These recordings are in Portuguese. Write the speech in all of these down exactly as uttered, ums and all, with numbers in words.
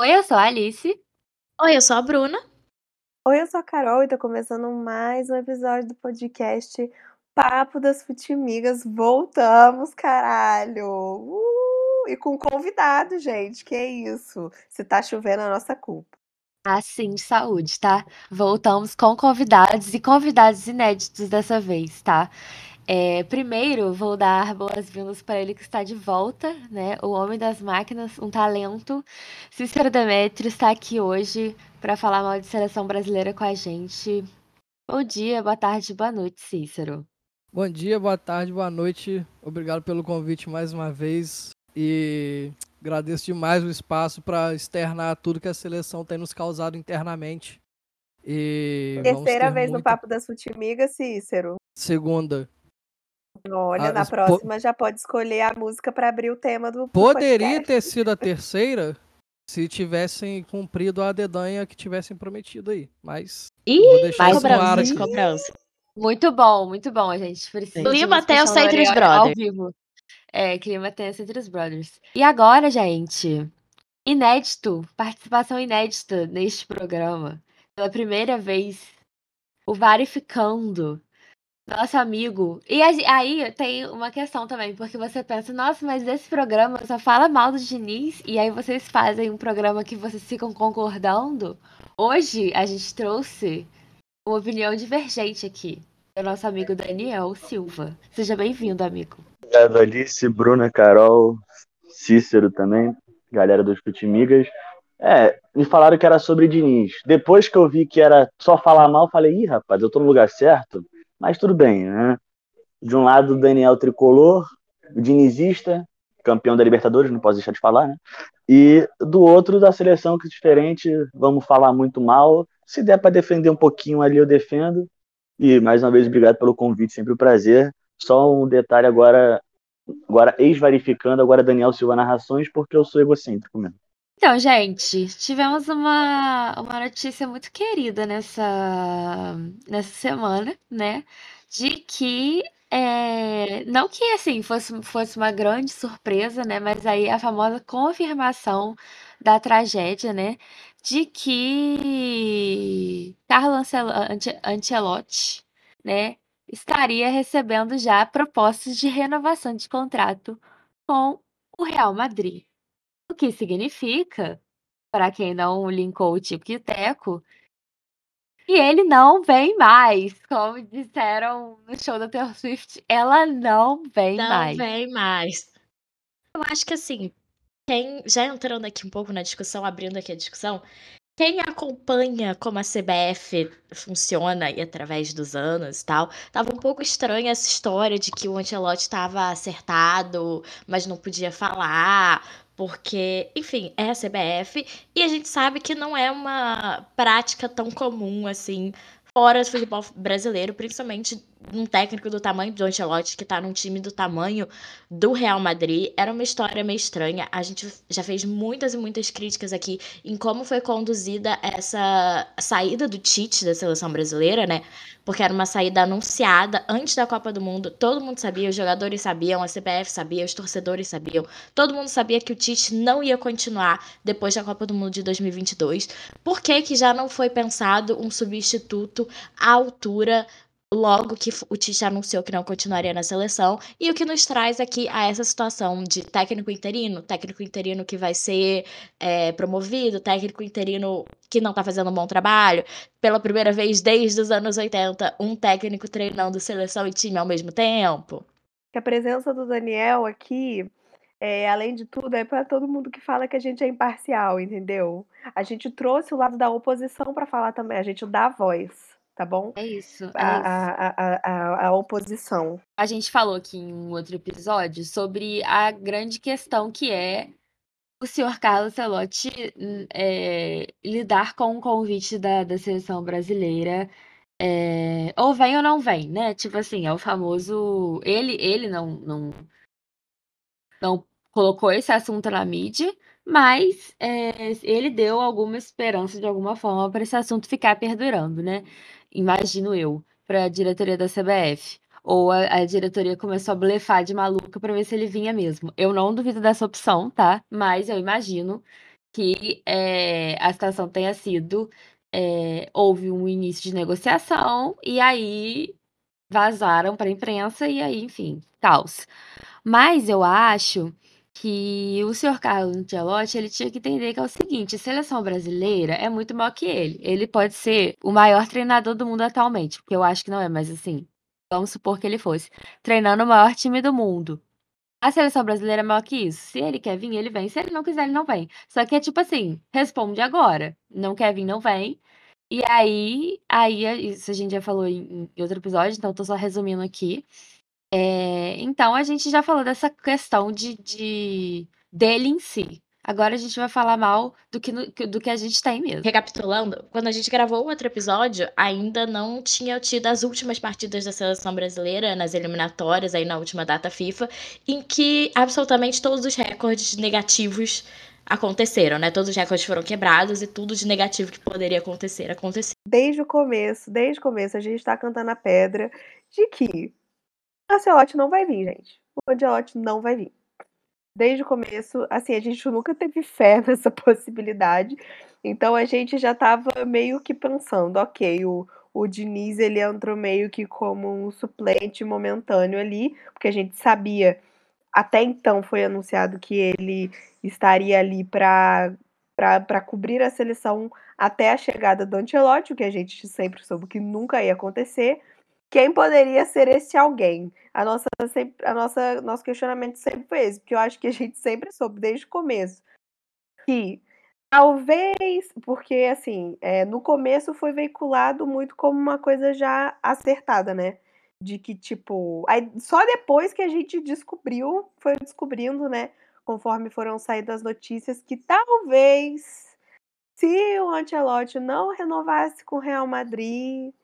Oi, eu sou a Alice. Oi, eu sou a Bruna. Oi, eu sou a Carol e tá começando mais um episódio do podcast Papo das Futimigas. Voltamos, caralho! Uh! E com convidado, gente, que isso? Se tá chovendo, é a nossa culpa. Assim, saúde, tá? Voltamos com convidados e convidados inéditos dessa vez, tá? É, primeiro, vou dar boas-vindas para ele que está de volta, né? O homem das máquinas, um talento. Cícero Demetrio está aqui hoje para falar mal de seleção brasileira com a gente. Bom dia, boa tarde, boa noite, Cícero. Bom dia, boa tarde, boa noite. Obrigado pelo convite mais uma vez e agradeço demais o espaço para externar tudo que a seleção tem nos causado internamente. E Terceira vamos ter vez muita... no Papo das Futimigas, Cícero. Segunda. Olha, Ah, na po- próxima já pode escolher a música para abrir o tema do, do Poderia podcast. ter sido a terceira se tivessem cumprido a dedanha que tivessem prometido aí, mas Ih, vou deixar mais isso no ar cobrança, aqui. cobrança. Muito bom, muito bom. A gente precisa de Clima uns tenso puxão de entre os orelha ao brothers. vivo. É, clima tenso entre os brothers. E agora, gente, inédito, participação inédita neste programa. Pela primeira vez, o Varificando, nosso amigo. E a- aí tem uma questão também, porque você pensa, nossa, mas esse programa só fala mal do Diniz, e aí vocês fazem um programa que vocês ficam concordando. Hoje a gente trouxe uma opinião divergente aqui, do nosso amigo Daniel Silva. Seja bem-vindo, amigo. Obrigado, Alice, Bruna, Carol, Cícero também, galera dos Futimigas. É, me falaram que era sobre Diniz. Depois que eu vi que era só falar mal, falei, ih, rapaz, eu tô no lugar certo, mas tudo bem, né? De um lado, o Daniel Tricolor, o dinizista, campeão da Libertadores, não posso deixar de falar, né? E do outro, da seleção, que é diferente, vamos falar muito mal. Se der para defender um pouquinho ali, eu defendo. E, mais uma vez, obrigado pelo convite, sempre um prazer. Só um detalhe agora, agora ex-verificando, agora Daniel Silva Narrações, porque eu sou egocêntrico mesmo. Então, gente, tivemos uma, uma notícia muito querida nessa, nessa semana, né? De que, é, não que assim fosse, fosse uma grande surpresa, né? Mas aí a famosa confirmação da tragédia, né? De que Carlo Ancel- Ance- Ancelotti, né? Estaria recebendo já propostas de renovação de contrato com o Real Madrid. O que significa, para quem não linkou o Tico e o Teco, que ele não vem mais. Como disseram no show da Taylor Swift, ela não vem Não mais. vem mais. Eu acho que assim, quem já entrando aqui um pouco na discussão, abrindo aqui a discussão, quem acompanha como a C B F funciona e através dos anos e tal, tava um pouco estranha essa história de que o Ancelotti estava acertado, mas não podia falar, porque, enfim, é a C B F e a gente sabe que não é uma prática tão comum assim fora do futebol brasileiro, principalmente um técnico do tamanho do Ancelotti, que tá num time do tamanho do Real Madrid. Era uma história meio estranha. A gente já fez muitas e muitas críticas aqui em como foi conduzida essa saída do Tite da seleção brasileira, né? Porque era uma saída anunciada antes da Copa do Mundo. Todo mundo sabia, os jogadores sabiam, a C B F sabia, os torcedores sabiam. Todo mundo sabia que o Tite não ia continuar depois da Copa do Mundo de dois mil e vinte e dois. Por que que já não foi pensado um substituto à altura logo que o Tite anunciou que não continuaria na seleção, e o que nos traz aqui a essa situação de técnico interino, técnico interino que vai ser é, promovido, técnico interino que não tá fazendo um bom trabalho, pela primeira vez desde os anos oitenta, um técnico treinando seleção e time ao mesmo tempo. A presença do Daniel aqui, é, além de tudo, é para todo mundo que fala que a gente é imparcial, entendeu? A gente trouxe o lado da oposição para falar também, a gente dá voz. Tá bom? É isso, é A, isso. a, a, a, a oposição. A gente falou aqui em um outro episódio sobre a grande questão que é o senhor Carlos Ancelotti é, lidar com o convite da, da seleção brasileira. É, ou vem ou não vem, né? Tipo assim, é o famoso. Ele, ele não, não, não colocou esse assunto na mídia, mas é, ele deu alguma esperança de alguma forma para esse assunto ficar perdurando, né? Imagino eu, para a diretoria da C B F. Ou a, a diretoria começou a blefar de maluca para ver se ele vinha mesmo. Eu não duvido dessa opção, tá? Mas eu imagino que é, a situação tenha sido. É, houve um início de negociação e aí vazaram para a imprensa e aí, enfim, caos. Mas eu acho que o senhor Carlo Ancelotti, ele tinha que entender que é o seguinte, a seleção brasileira é muito maior que ele. Ele pode ser o maior treinador do mundo atualmente, porque eu acho que não é, mas assim, vamos supor que ele fosse, treinando o maior time do mundo. A seleção brasileira é maior que isso. Se ele quer vir, ele vem. Se ele não quiser, ele não vem. Só que é tipo assim, responde agora. Não quer vir, não vem. E aí, aí isso a gente já falou em, em outro episódio, então eu tô só resumindo aqui. É, então a gente já falou dessa questão de, de dele em si. Agora a gente vai falar mal do que, no- do que a gente tem mesmo. Recapitulando, quando a gente gravou o outro episódio, ainda não tinha tido as últimas partidas da seleção brasileira nas eliminatórias, aí na última data FIFA, em que absolutamente todos os recordes negativos aconteceram, né? Todos os recordes foram quebrados e tudo de negativo que poderia acontecer, aconteceu. Desde o começo, desde o começo, a gente tá cantando a pedra de que o Ancelotti não vai vir, gente. O Ancelotti não vai vir. Desde o começo, assim, a gente nunca teve fé nessa possibilidade. Então a gente já tava meio que pensando, ok, o, o Diniz ele entrou meio que como um suplente momentâneo ali, porque a gente sabia, até então foi anunciado que ele estaria ali para para cobrir a seleção até a chegada do Ancelotti, o que a gente sempre soube que nunca ia acontecer. Quem poderia ser esse alguém? A nossa, sempre, a nossa, nosso questionamento sempre foi esse, porque eu acho que a gente sempre soube desde o começo que talvez, porque assim, é, no começo foi veiculado muito como uma coisa já acertada, né? De que, tipo, aí só depois que a gente descobriu, foi descobrindo, né? Conforme foram saindo as notícias, que talvez, se o Ancelotti não renovasse com o Real Madrid,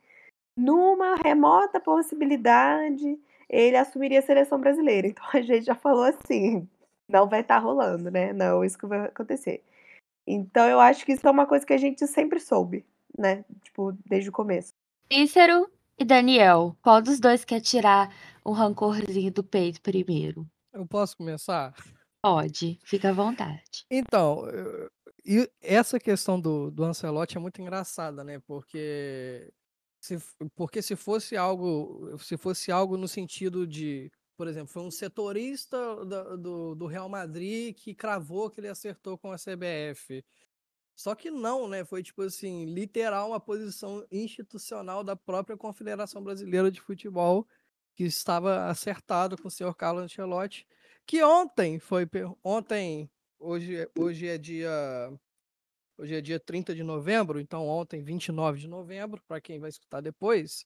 numa remota possibilidade, ele assumiria a seleção brasileira. Então a gente já falou assim, não vai estar rolando, né? Não, isso que vai acontecer. Então eu acho que isso é uma coisa que a gente sempre soube, né? Tipo, desde o começo. Cícero e Daniel, qual dos dois quer tirar o rancorzinho do peito primeiro? Eu posso começar? Pode, fica à vontade. Então, eu- e essa questão do, do Ancelotti é muito engraçada, né? Porque se, f- porque se fosse algo, se fosse algo no sentido de, por exemplo, foi um setorista da- do, do Real Madrid que cravou que ele acertou com a C B F. Só que não, né? Foi tipo assim, literal uma posição institucional da própria Confederação Brasileira de Futebol que estava acertado com o senhor Carlo Ancelotti, que ontem foi per- ontem, hoje, é- hoje é dia hoje é dia trinta de novembro, então ontem, vinte e nove de novembro, para quem vai escutar depois,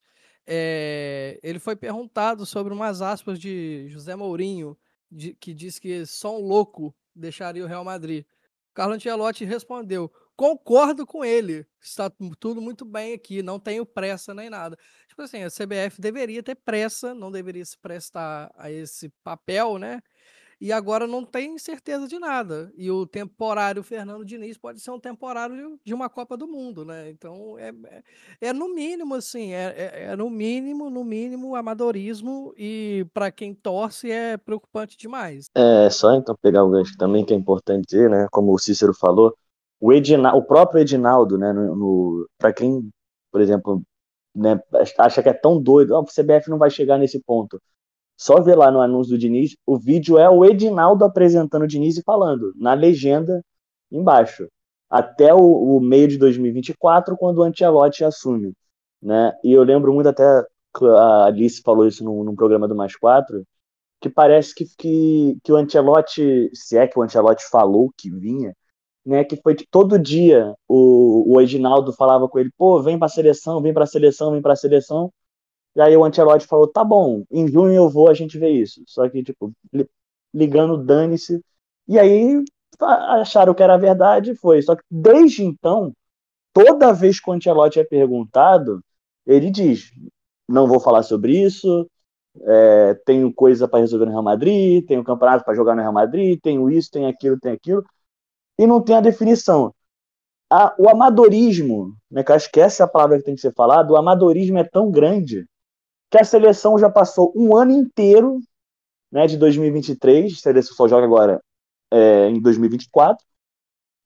é, ele foi perguntado sobre umas aspas de José Mourinho, de- que diz que só um louco deixaria o Real Madrid. Carlo Ancelotti respondeu: concordo com ele, está tudo muito bem aqui, não tenho pressa nem nada. Tipo assim, a C B F deveria ter pressa, não deveria se prestar a esse papel, né? E agora não tem certeza de nada. E o temporário Fernando Diniz pode ser um temporário de uma Copa do Mundo, né? Então é, é, é no mínimo, assim, é, é, é no mínimo, no mínimo, amadorismo, e para quem torce é preocupante demais. É só então pegar o gancho também, que é importante dizer, né? Como o Cícero falou, o, Edina, o próprio Edinaldo, né? No, no, para quem, por exemplo, né, acha que é tão doido, oh, o C B F não vai chegar nesse ponto. Só ver lá no anúncio do Diniz, o vídeo é o Edinaldo apresentando o Diniz e falando, na legenda embaixo, até o, o meio de dois mil e vinte e quatro, quando o Ancelotti assume, né? E eu lembro muito até que a Alice falou isso num, num programa do Mais Quatro, que parece que, que, que o Ancelotti, se é que o Ancelotti falou que vinha, né, que foi que todo dia o, o Edinaldo falava com ele, pô, vem pra seleção, vem pra seleção, vem pra seleção, e aí o Ancelotti falou, tá bom, em junho eu vou, a gente vê isso. Só que, tipo, ligando, dane-se. E aí acharam que era verdade, foi. Só que desde então, toda vez que o Ancelotti é perguntado, ele diz, não vou falar sobre isso, é, tenho coisa para resolver no Real Madrid, tenho campeonato para jogar no Real Madrid, tenho isso, tenho aquilo, tenho aquilo, e não tem a definição. A, o amadorismo, né, que eu acho que essa é a palavra que tem que ser falada, o amadorismo é tão grande que a seleção já passou um ano inteiro, né, de dois mil e vinte e três, a seleção só joga agora é, em dois mil e vinte e quatro,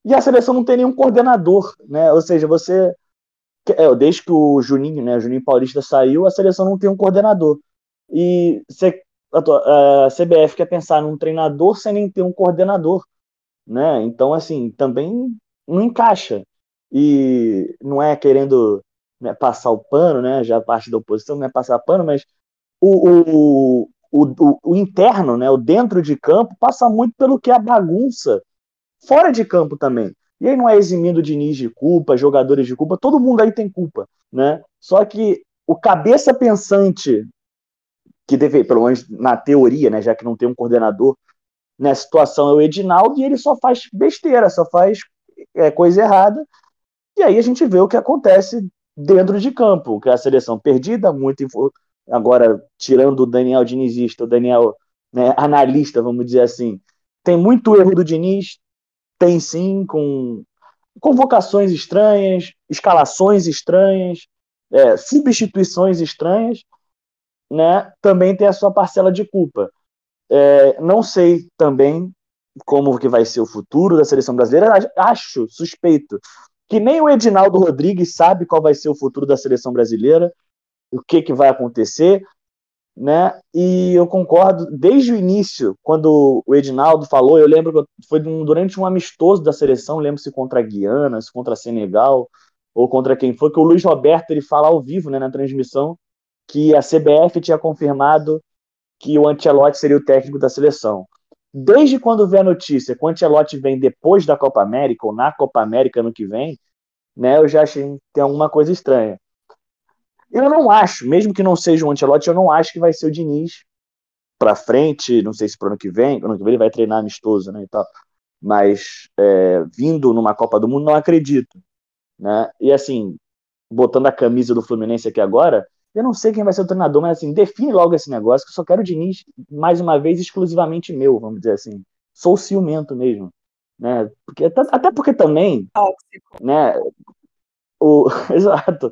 e a seleção não tem nenhum coordenador, né? Ou seja, você... É, desde que o Juninho, né, o Juninho Paulista saiu, a seleção não tem um coordenador. E você, a C B F quer pensar num treinador sem nem ter um coordenador, né? Então, assim, também não encaixa. E não é querendo, né, passar o pano, né? Já a parte da oposição não é passar pano, mas o, o, o, o, o interno, né, o dentro de campo, passa muito pelo que é a bagunça fora de campo também. E aí não é eximindo o Diniz de culpa, jogadores de culpa, todo mundo aí tem culpa, né? Só que o cabeça pensante, que deve, pelo menos na teoria, né, já que não tem um coordenador, nessa situação é o Edinaldo, e ele só faz besteira, só faz é, coisa errada, e aí a gente vê o que acontece dentro de campo, que é a seleção perdida, muito info... agora tirando o Daniel dinizista, o Daniel, né, analista, vamos dizer assim, tem muito erro do Diniz, tem sim, com convocações estranhas, escalações estranhas, é, substituições estranhas, né? Também tem a sua parcela de culpa. É, não sei também como que vai ser o futuro da seleção brasileira, acho suspeito que nem o Edinaldo Rodrigues sabe qual vai ser o futuro da seleção brasileira, o que, que vai acontecer, né? E eu concordo desde o início, quando o Edinaldo falou, eu lembro que foi durante um amistoso da seleção, lembro se contra a Guiana, se contra a Senegal, ou contra quem foi, que o Luiz Roberto ele fala ao vivo, né, na transmissão, que a C B F tinha confirmado que o Ancelotti seria o técnico da seleção. Desde quando vem a notícia que o Ancelotti vem depois da Copa América, ou na Copa América ano que vem, né, eu já achei que tem alguma coisa estranha. Eu não acho, mesmo que não seja o Ancelotti, eu não acho que vai ser o Diniz para frente, não sei se pro ano que vem, ano que vem ele vai treinar amistoso, né, e tal, mas é, vindo numa Copa do Mundo, não acredito, né, e assim, botando a camisa do Fluminense aqui agora, eu não sei quem vai ser o treinador, mas assim, define logo esse negócio, que eu só quero o Diniz, mais uma vez, exclusivamente meu, vamos dizer assim, sou ciumento mesmo, né, porque, até, até porque também, Tóxico. né, o, exato,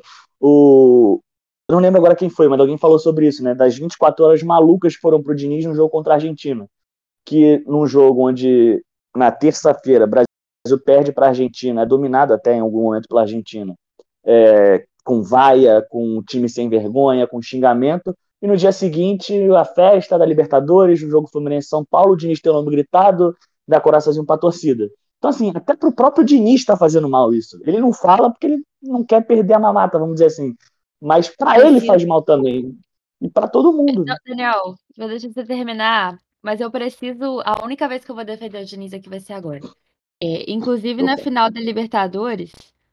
o, eu não lembro agora quem foi, mas alguém falou sobre isso, né? Das vinte e quatro horas malucas que foram pro Diniz no jogo contra a Argentina. Que num jogo onde, na terça-feira, o Brasil perde para a Argentina, é dominado até em algum momento pela Argentina, é, com vaia, com time sem vergonha, com xingamento, e no dia seguinte, a festa da Libertadores, o jogo Fluminense-São Paulo, o Diniz tem o nome gritado, dá coraçãozinho pra torcida. Então, assim, até pro próprio Diniz tá fazendo mal isso. Ele não fala porque ele não quer perder a mamata, vamos dizer assim. Mas para ele faz mal também. E para todo mundo. Não, Daniel, vou deixar você terminar, mas eu preciso. A única vez que eu vou defender o Diniz aqui vai ser agora. É, inclusive, na final da Libertadores,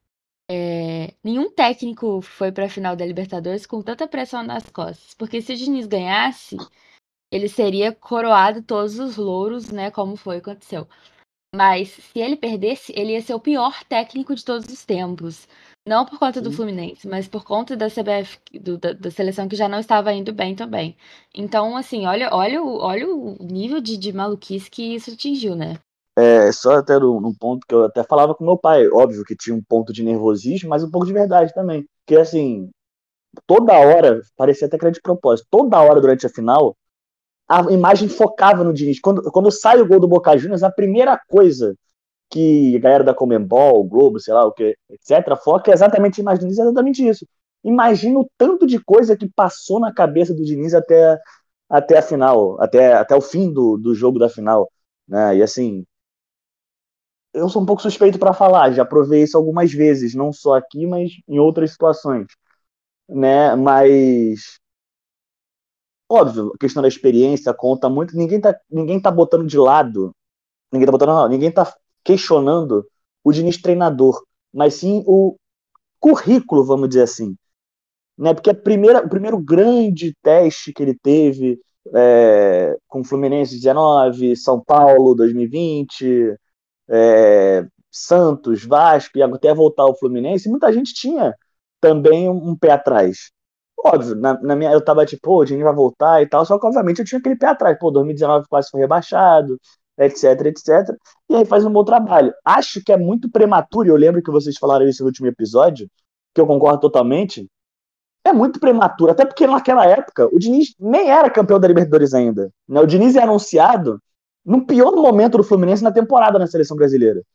é, nenhum técnico foi pra final da Libertadores com tanta pressão nas costas. Porque se o Diniz ganhasse, ele seria coroado todos os louros, né? Como foi, aconteceu. Mas se ele perdesse, ele ia ser o pior técnico de todos os tempos. Não por conta do Sim. Fluminense, mas por conta da C B F, do- da, da seleção que já não estava indo bem também. Então, assim, olha, olha, o- olha o nível de, de maluquice que isso atingiu, né? É, só até num num ponto que eu até falava com meu pai. Óbvio que tinha um ponto de nervosismo, mas um pouco de verdade também. Porque, assim, toda hora, parecia até que era de propósito, toda hora durante a final, a imagem focava no Diniz. Quando, quando sai o gol do Boca Juniors, a primeira coisa que a galera da Comembol, o Globo, sei lá o que, etcétera, foca é exatamente a imagem do Diniz, é exatamente isso. Imagina o tanto de coisa que passou na cabeça do Diniz até, até a final, até, até o fim do, do jogo da final, né? E assim, eu sou um pouco suspeito para falar, já provei isso algumas vezes, não só aqui, mas em outras situações, né? Mas óbvio, a questão da experiência conta muito, ninguém tá, ninguém tá botando de lado, ninguém tá botando, não, ninguém tá questionando o Diniz treinador, mas sim o currículo, vamos dizer assim, né? Porque a primeira, o primeiro grande teste que ele teve é, com o Fluminense dezenove, São Paulo dois mil e vinte, é, Santos, Vasco, e até voltar ao Fluminense, muita gente tinha também um, um pé atrás. Óbvio, na, na minha, eu tava tipo, pô, o Diniz vai voltar e tal, só que obviamente eu tinha aquele pé atrás, pô, dois mil e dezenove quase foi rebaixado, etc, etcétera. E aí faz um bom trabalho. Acho que é muito prematuro, e eu lembro que vocês falaram isso no último episódio, que eu concordo totalmente, é muito prematuro, até porque naquela época o Diniz nem era campeão da Libertadores ainda, né? O Diniz é anunciado no pior momento do Fluminense na temporada na seleção brasileira.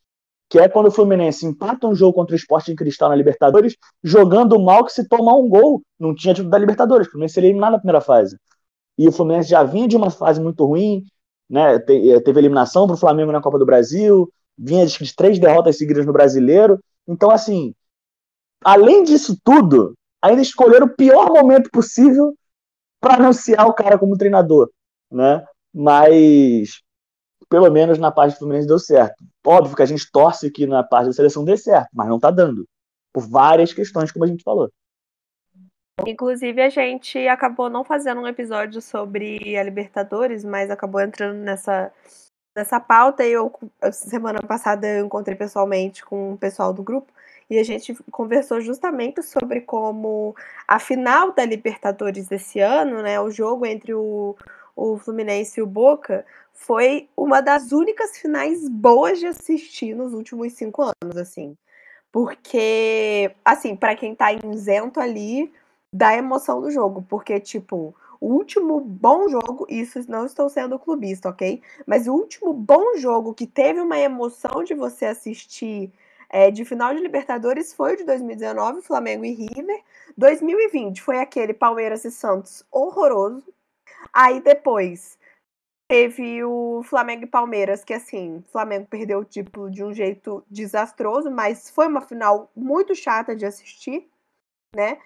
que é quando o Fluminense empata um jogo contra o Sporting Cristal na Libertadores, jogando mal que se tomar um gol, não tinha título da Libertadores, o Fluminense seria eliminado na primeira fase. E o Fluminense já vinha de uma fase muito ruim, né? Teve eliminação para o Flamengo na Copa do Brasil, vinha de três derrotas seguidas no Brasileiro. Então, assim, além disso tudo, ainda escolheram o pior momento possível para anunciar o cara como treinador, né? Mas, pelo menos na parte do Fluminense deu certo. Óbvio que a gente torce que na parte da seleção dê certo, mas não tá dando. Por várias questões, como a gente falou. Inclusive, a gente acabou não fazendo um episódio sobre a Libertadores, mas acabou entrando nessa, nessa pauta. E eu, semana passada, eu encontrei pessoalmente com o pessoal do grupo e a gente conversou justamente sobre como a final da Libertadores desse ano, né, o jogo entre o, o Fluminense e o Boca, foi uma das únicas finais boas de assistir nos últimos cinco anos, assim. Porque, assim, para quem tá isento ali da emoção do jogo, porque, tipo, o último bom jogo, isso não estou sendo clubista, ok? Mas o último bom jogo que teve uma emoção de você assistir é, de final de Libertadores foi o de dois mil e dezenove, Flamengo e River. dois mil e vinte foi aquele Palmeiras e Santos horroroso. Aí depois teve o Flamengo e Palmeiras, que assim, o Flamengo perdeu o título de um jeito desastroso, mas foi uma final muito chata de assistir, né?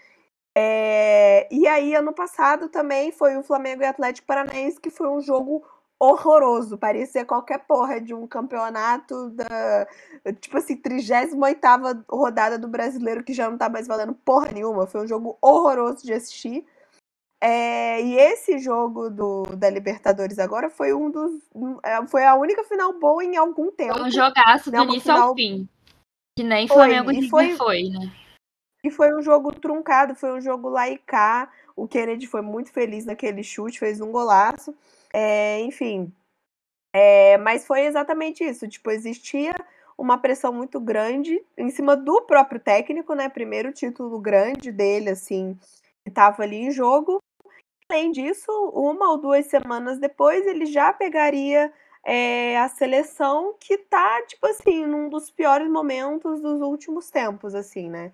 É, e aí, ano passado também foi o Flamengo e Atlético Paranaense, que foi um jogo horroroso. Parecia qualquer porra de um campeonato da, tipo assim, trigésima oitava rodada do Brasileiro, que já não tá mais valendo porra nenhuma. Foi um jogo horroroso de assistir. É, e esse jogo do, da Libertadores agora foi um dos. Foi a única final boa em algum tempo. Foi um jogaço né? do Uma início final... ao fim. Que nem Foi, Flamengo e e River foi, foi, né? E foi um jogo truncado, foi um jogo lá e cá. O Kennedy foi muito feliz naquele chute, fez um golaço. É, enfim. É, mas foi exatamente isso. Tipo, existia uma pressão muito grande em cima do próprio técnico, né? Primeiro título grande dele, assim, que estava ali em jogo. Além disso, uma ou duas semanas depois, ele já pegaria é, a seleção que tá, tipo assim, num dos piores momentos dos últimos tempos, assim, né?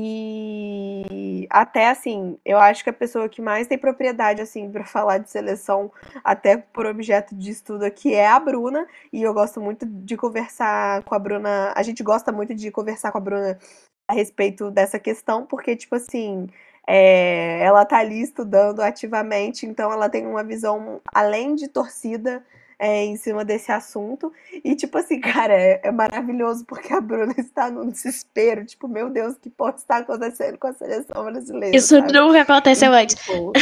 E até, assim, eu acho que a pessoa que mais tem propriedade, assim, para falar de seleção, até por objeto de estudo aqui, é a Bruna. E eu gosto muito de conversar com a Bruna, a gente gosta muito de conversar com a Bruna a respeito dessa questão, porque, tipo assim... É, ela tá ali estudando ativamente, então ela tem uma visão além de torcida é, em cima desse assunto. E, tipo assim, cara, é, é maravilhoso porque a Bruna está num desespero. Tipo, meu Deus, que pode estar acontecendo com a seleção brasileira? Isso sabe? nunca aconteceu E, antes. tipo,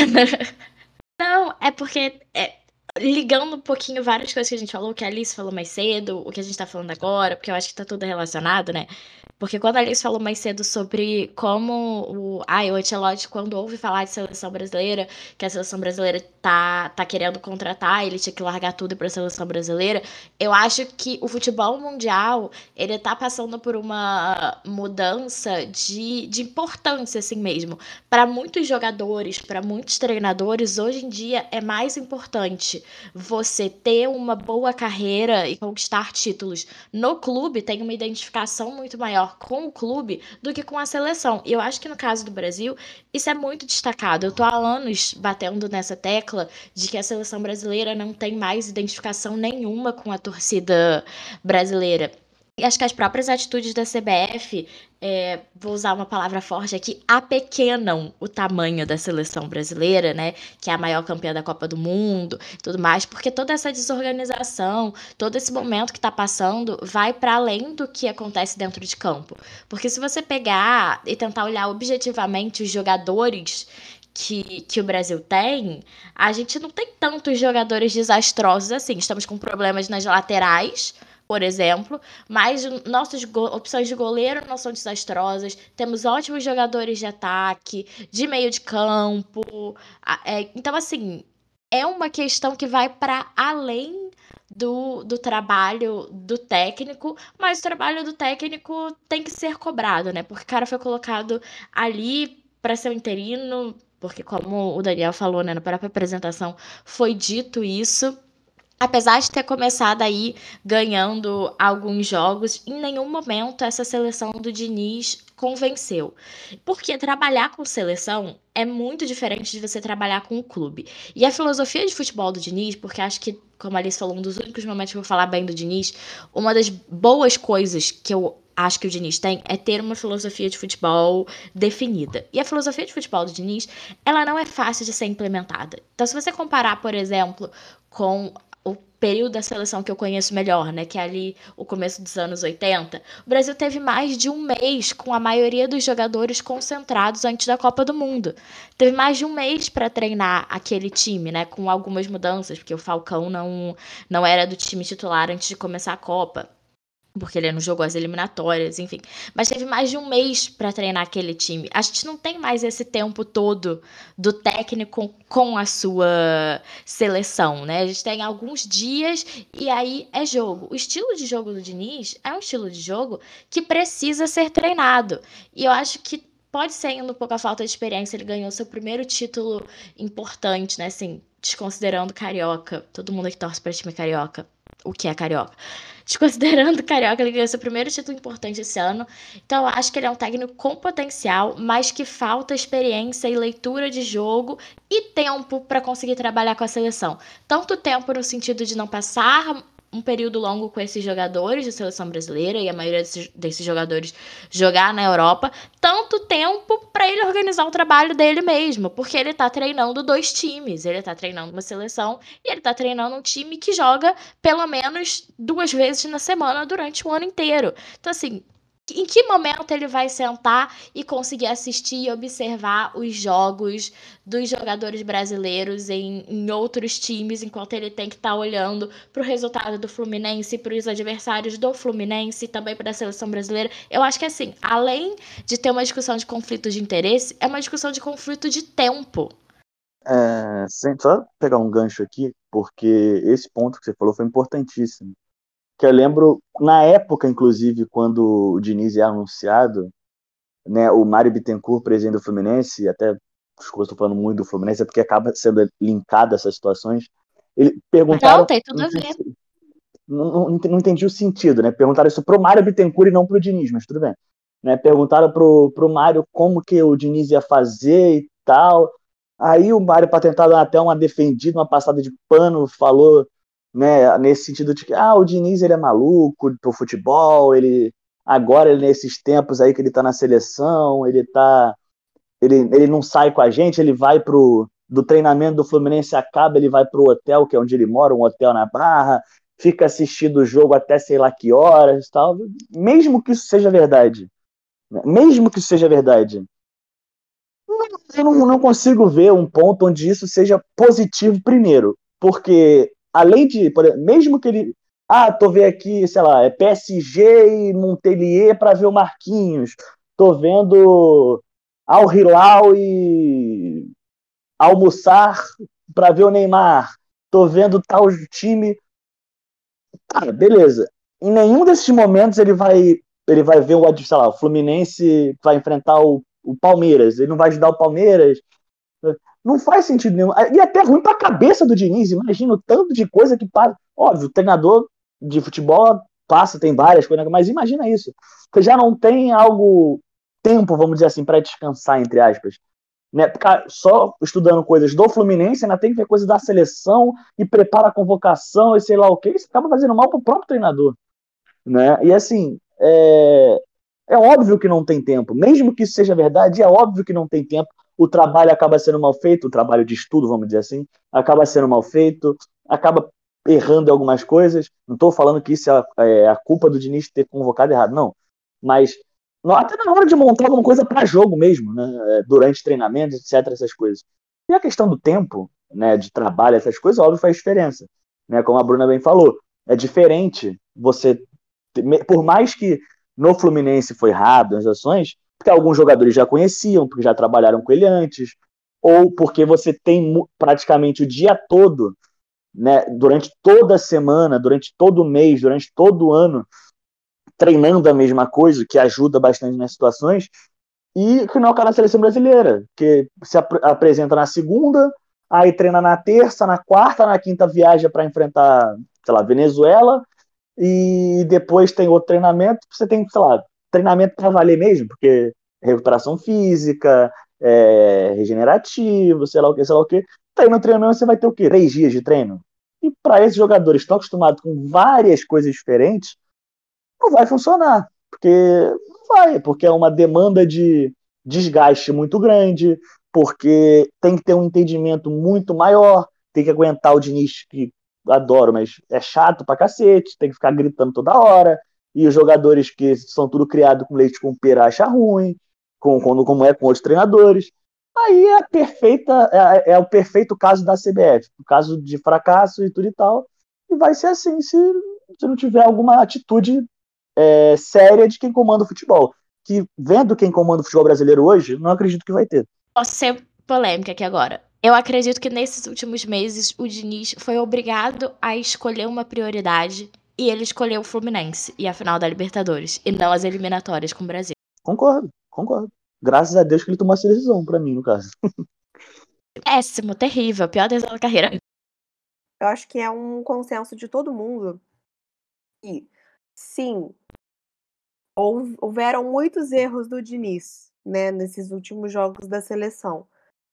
Não, é porque, é, ligando um pouquinho várias coisas que a gente falou, o que a Alice falou mais cedo, o que a gente tá falando agora, porque eu acho que tá tudo relacionado, né? Porque quando a Alice falou mais cedo sobre como o, ah, o Ancelotti, quando ouve falar de seleção brasileira, que a seleção brasileira tá, tá querendo contratar, ele tinha que largar tudo pra seleção brasileira, eu acho que o futebol mundial, ele tá passando por uma mudança de, de importância, assim mesmo. Para muitos jogadores, para muitos treinadores, hoje em dia é mais importante você ter uma boa carreira e conquistar títulos no clube, tem uma identificação muito maior com o clube do que com a seleção. E eu acho que no caso do Brasil, isso é muito destacado. Eu tô há anos batendo nessa tecla de que a seleção brasileira não tem mais identificação nenhuma com a torcida brasileira. E acho que as próprias atitudes da C B F, é, vou usar uma palavra forte aqui, apequenam o tamanho da seleção brasileira, né? Que é a maior campeã da Copa do Mundo e tudo mais, porque toda essa desorganização, todo esse momento que está passando, vai para além do que acontece dentro de campo. Porque se você pegar e tentar olhar objetivamente os jogadores que, que o Brasil tem, a gente não tem tantos jogadores desastrosos assim. Estamos com problemas nas laterais, por exemplo, mas nossas opções de goleiro não são desastrosas, temos ótimos jogadores de ataque, de meio de campo, é, então assim, é uma questão que vai para além do, do trabalho do técnico, mas o trabalho do técnico tem que ser cobrado, né, porque o cara foi colocado ali para ser um interino, porque como o Daniel falou, né, na própria apresentação, foi dito isso. apesar de ter começado aí ganhando alguns jogos, em nenhum momento essa seleção do Diniz convenceu. Porque trabalhar com seleção é muito diferente de você trabalhar com um clube. E a filosofia de futebol do Diniz, porque acho que, como a Alice falou, um dos únicos momentos que eu vou falar bem do Diniz, uma das boas coisas que eu acho que o Diniz tem é ter uma filosofia de futebol definida. E a filosofia de futebol do Diniz, ela não é fácil de ser implementada. Então, se você comparar, por exemplo, com o período da seleção que eu conheço melhor, né, que é ali o começo dos anos oitenta, o Brasil teve mais de um mês com a maioria dos jogadores concentrados antes da Copa do Mundo. Teve mais de um mês para treinar aquele time, né, com algumas mudanças, porque o Falcão não, não era do time titular antes de começar a Copa, porque ele não jogou as eliminatórias, enfim. Mas teve mais de um mês para treinar aquele time. A gente não tem mais esse tempo todo do técnico com a sua seleção, né? A gente tem alguns dias e aí é jogo. O estilo de jogo do Diniz é um estilo de jogo que precisa ser treinado. E eu acho que pode ser ainda um pouco a falta de experiência. Ele ganhou seu primeiro título importante, né? Assim, desconsiderando Carioca. Todo mundo que torce para time Carioca. O que é Carioca? Desconsiderando o Carioca, ele ganhou seu primeiro título importante esse ano. Então, eu acho que ele é um técnico com potencial, mas que falta experiência e leitura de jogo e tempo para conseguir trabalhar com a seleção. Tanto tempo no sentido de não passar um período longo com esses jogadores da seleção brasileira e a maioria desses, desses jogadores jogar na Europa, tanto tempo para ele organizar o trabalho dele mesmo, porque ele tá treinando dois times, ele tá treinando uma seleção e ele tá treinando um time que joga pelo menos duas vezes na semana durante o ano inteiro. Então, assim, em que momento ele vai sentar e conseguir assistir e observar os jogos dos jogadores brasileiros em, em outros times, enquanto ele tem que estar tá olhando para o resultado do Fluminense, para os adversários do Fluminense e também para a seleção brasileira? Eu acho que, assim, além de ter uma discussão de conflito de interesse, é uma discussão de conflito de tempo. É, sem, só pegar um gancho aqui, porque esse ponto que você falou foi importantíssimo. Que eu lembro, na época, inclusive, quando o Diniz é anunciado, né, o Mário Bittencourt, presidente do Fluminense, até estou falando muito do Fluminense, é porque acaba sendo linkado a essas situações, ele perguntaram... Não, tem tudo a ver. Não, não, não entendi o sentido, né? Perguntaram isso pro Mário Bittencourt e não pro Diniz, mas tudo bem. Né? Perguntaram pro, pro Mário como que o Diniz ia fazer e tal. Aí o Mário, para tentar dar até uma defendida, uma passada de pano, falou, né, nesse sentido de que ah, o Diniz ele é maluco pro futebol, ele agora ele, nesses tempos aí que ele tá na seleção, ele tá ele, ele não sai com a gente, ele vai pro do treinamento do Fluminense acaba, ele vai pro hotel, que é onde ele mora, um hotel na Barra, fica assistindo o jogo até sei lá que horas e tal. Mesmo que isso seja verdade, mesmo que isso seja verdade, eu não, não consigo ver um ponto onde isso seja positivo primeiro, porque além de, por exemplo, mesmo que ele, ah, tô vendo aqui, sei lá, é P S G e Montpellier para ver o Marquinhos, tô vendo Al Hilal e almoçar para ver o Neymar, tô vendo tal time, ah, beleza. Em nenhum desses momentos ele vai, ele vai ver o, sei lá, o Fluminense vai enfrentar o o Palmeiras, ele não vai ajudar o Palmeiras. Não faz sentido nenhum. E até ruim pra cabeça do Diniz, imagina o tanto de coisa que passa. Óbvio, o treinador de futebol passa, tem várias coisas, mas imagina isso. Você já não tem algo, tempo, vamos dizer assim, para descansar, entre aspas. Né? Só estudando coisas do Fluminense, ainda tem que ver coisas da seleção e prepara a convocação e sei lá o que, isso acaba fazendo mal pro próprio treinador. Né? E assim, é... É óbvio que não tem tempo. Mesmo que isso seja verdade, é óbvio que não tem tempo. O trabalho acaba sendo mal feito, o trabalho de estudo, vamos dizer assim, acaba sendo mal feito, acaba errando em algumas coisas. Não estou falando que isso é a culpa do Diniz ter convocado errado, não. Mas até na hora de montar alguma coisa para jogo mesmo, né? Durante treinamentos, etcétera, essas coisas. E a questão do tempo, né, de trabalho, essas coisas, óbvio, faz diferença. Né? Como a Bruna bem falou, é diferente você... Por mais que no Fluminense foi rápido as ações, porque alguns jogadores já conheciam, porque já trabalharam com ele antes, ou porque você tem praticamente o dia todo, né, durante toda a semana, durante todo o mês, durante todo o ano, treinando a mesma coisa, que ajuda bastante nas situações, e que não é o cara da seleção brasileira, que se ap- apresenta na segunda, aí treina na terça, na quarta, na quinta viaja para enfrentar, sei lá, Venezuela, e depois tem outro treinamento, você tem, sei lá, treinamento para valer mesmo, porque recuperação física, é, regenerativo, sei lá o que, sei lá o que. Aí no treinamento você vai ter o quê? Três dias de treino? E para esses jogadores que estão acostumados com várias coisas diferentes, não vai funcionar. Porque não vai, porque é uma demanda de desgaste muito grande, porque tem que ter um entendimento muito maior, tem que aguentar o Diniz, que adoro, mas é chato pra cacete, tem que ficar gritando toda hora, e os jogadores que são tudo criado com leite com pera acham ruim, com, com, como é com outros treinadores. Aí é, a perfeita, é, é o perfeito caso da C B F, o caso de fracasso e tudo e tal, e vai ser assim se, se não tiver alguma atitude é, séria de quem comanda o futebol. Que, vendo quem comanda o futebol brasileiro hoje, não acredito que vai ter. Posso ser polêmica aqui agora. Eu acredito que nesses últimos meses o Diniz foi obrigado a escolher uma prioridade e ele escolheu o Fluminense e a final da Libertadores, e não as eliminatórias com o Brasil. Concordo, concordo. Graças a Deus que ele tomou essa decisão, pra mim, no caso. Péssimo, terrível, pior decisão da carreira. Eu acho que é um consenso de todo mundo que, sim, houve- houveram muitos erros do Diniz, né, nesses últimos jogos da seleção.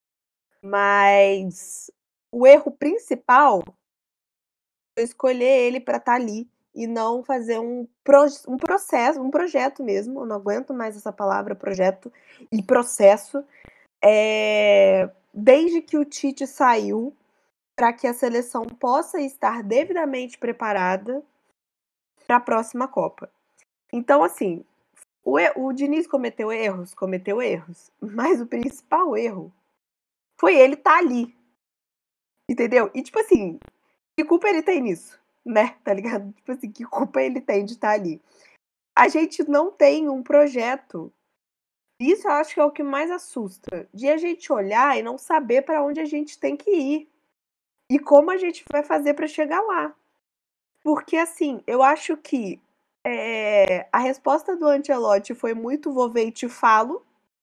Mas o erro principal foi escolher ele para estar ali e não fazer um, pro, um processo, um projeto mesmo. Eu não aguento mais essa palavra, projeto e processo. É, desde que o Tite saiu, para que a seleção possa estar devidamente preparada para a próxima Copa. Então, assim, o, o Diniz cometeu erros? Cometeu erros. Mas o principal erro foi ele estar ali. Entendeu? E, tipo assim, que culpa ele tem nisso? Né? Tá ligado? Tipo assim, que culpa ele tem de estar ali? A gente não tem um projeto. Isso eu acho que é o que mais assusta. De a gente olhar e não saber para onde a gente tem que ir. E como a gente vai fazer para chegar lá. Porque, assim, eu acho que é, a resposta do Ancelotti foi muito vou ver e te falo.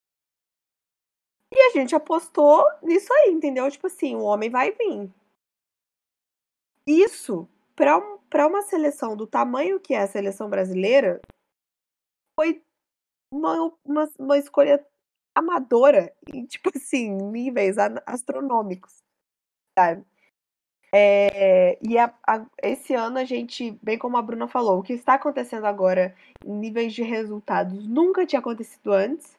E a gente apostou nisso aí, entendeu? Tipo assim, o homem vai vir. Isso, para um, para uma seleção do tamanho que é a seleção brasileira, foi uma, uma, uma escolha amadora e, tipo assim, níveis astronômicos, sabe? É, e a, a, esse ano a gente, bem como a Bruna falou, o que está acontecendo agora em níveis de resultados nunca tinha acontecido antes.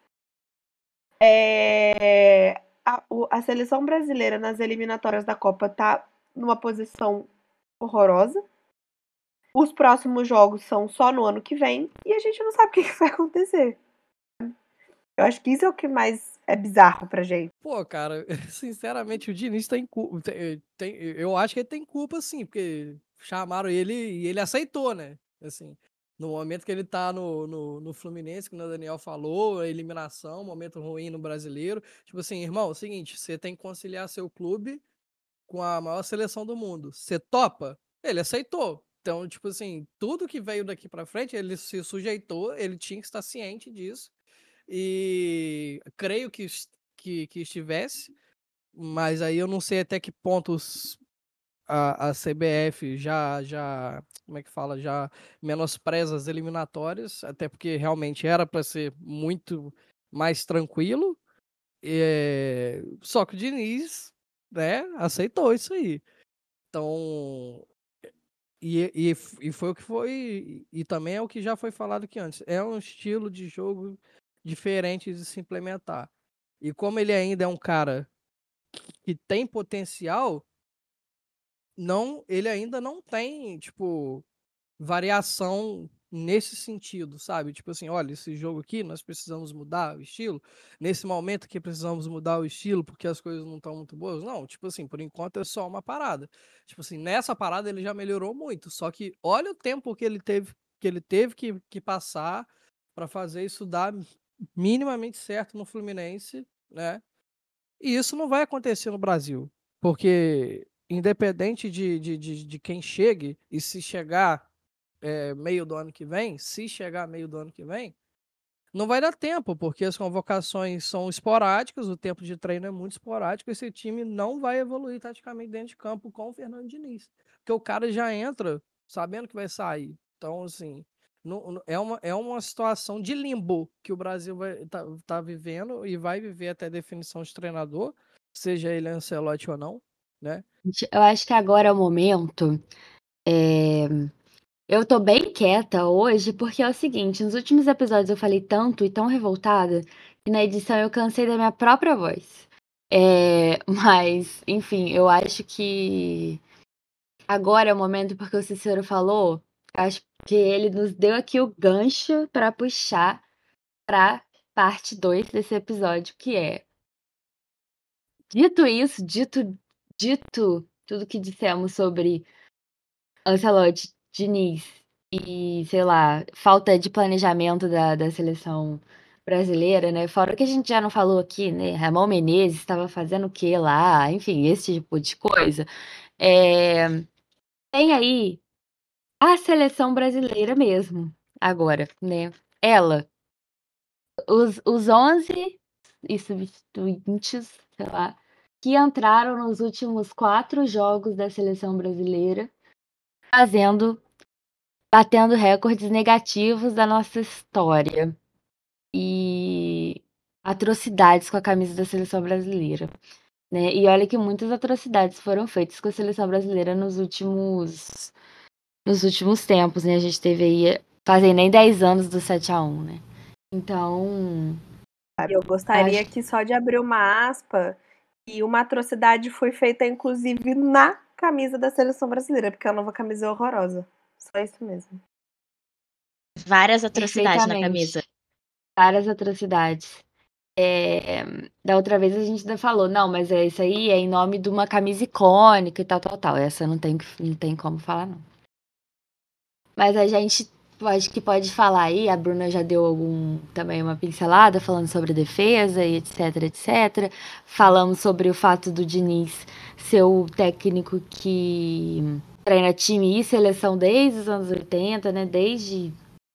É, a, a seleção brasileira nas eliminatórias da Copa está numa posição horrorosa. Os próximos jogos são só no ano que vem e a gente não sabe o que, que vai acontecer. Eu acho que isso é o que mais é bizarro pra gente. Pô, cara, sinceramente, o Diniz tem culpa. Tem, tem- eu acho que ele tem culpa, sim, porque chamaram ele e ele aceitou, né? Assim, no momento que ele tá no, no, no Fluminense, como o Daniel falou, a eliminação, momento ruim no brasileiro. Tipo assim, irmão, é o seguinte, você tem que conciliar seu clube com a maior seleção do mundo. Você topa? Ele aceitou. Então, tipo assim, tudo que veio daqui pra frente, ele se sujeitou, ele tinha que estar ciente disso. E creio que, es- que, que estivesse, mas aí eu não sei até que pontos a, a C B F já, já, como é que fala, já menospreza as eliminatórias, até porque realmente era para ser muito mais tranquilo. É, só que o Diniz, né, aceitou isso aí. Então, e, e, e foi o que foi, e também é o que já foi falado aqui antes. É um estilo de jogo diferente de se implementar. E como ele ainda é um cara que tem potencial, não, ele ainda não tem, tipo, variação nesse sentido, sabe? Tipo assim, olha, esse jogo aqui nós precisamos mudar o estilo. Nesse momento aqui precisamos mudar o estilo porque as coisas não estão muito boas. Não, tipo assim, por enquanto é só uma parada. Tipo assim, nessa parada ele já melhorou muito, só que olha o tempo que ele teve que ele teve que, que passar para fazer isso dar minimamente certo no Fluminense, né? E isso não vai acontecer no Brasil, porque independente de, de, de, de quem chegue, e se chegar é, meio do ano que vem, se chegar meio do ano que vem, não vai dar tempo, porque as convocações são esporádicas, o tempo de treino é muito esporádico, esse time não vai evoluir taticamente dentro de campo com o Fernando Diniz. Porque o cara já entra sabendo que vai sair. Então, assim, não, não- é, uma, é uma situação de limbo que o Brasil vai tá, tá vivendo e vai viver até definição de treinador, seja ele Ancelotti ou não, né? Gente, eu acho que agora é o momento. é, Eu tô bem quieta hoje, porque é o seguinte, nos últimos episódios eu falei tanto e tão revoltada, que na edição eu cansei da minha própria voz. É, Mas, enfim, eu acho que agora é o momento, porque o Cícero falou, acho que ele nos deu aqui o gancho pra puxar pra parte dois desse episódio, que é, dito isso, dito, dito tudo que dissemos sobre Ancelotti, Diniz e, sei lá, falta de planejamento da, da seleção brasileira, né? Fora que a gente já não falou aqui, né? Ramon Menezes estava fazendo o quê lá? Enfim, esse tipo de coisa. É, Tem aí a seleção brasileira mesmo, agora, né? Ela, os, os onze e substituintes, sei lá, que entraram nos últimos quatro jogos da seleção brasileira, fazendo batendo recordes negativos da nossa história e atrocidades com a camisa da seleção brasileira, né? E olha que muitas atrocidades foram feitas com a seleção brasileira nos últimos nos últimos tempos, né? A gente teve aí fazem nem dez anos do sete a um, né? Então, Eu gostaria acho aqui só de abrir uma aspa, e uma atrocidade foi feita, inclusive, na camisa da seleção brasileira, porque a nova camisa é horrorosa. Só isso mesmo. Várias atrocidades na perfeitamente camisa. várias atrocidades. É, Da outra vez a gente ainda falou, não, mas é isso aí é em nome de uma camisa icônica e tal, tal, tal. Essa não tem, que- não tem como falar, não. Mas a gente acho que pode falar aí, a Bruna já deu algum também uma pincelada falando sobre defesa e etc, etcétera. Falamos sobre o fato do Diniz ser o técnico que treina time e seleção desde os anos oitenta, né? Desde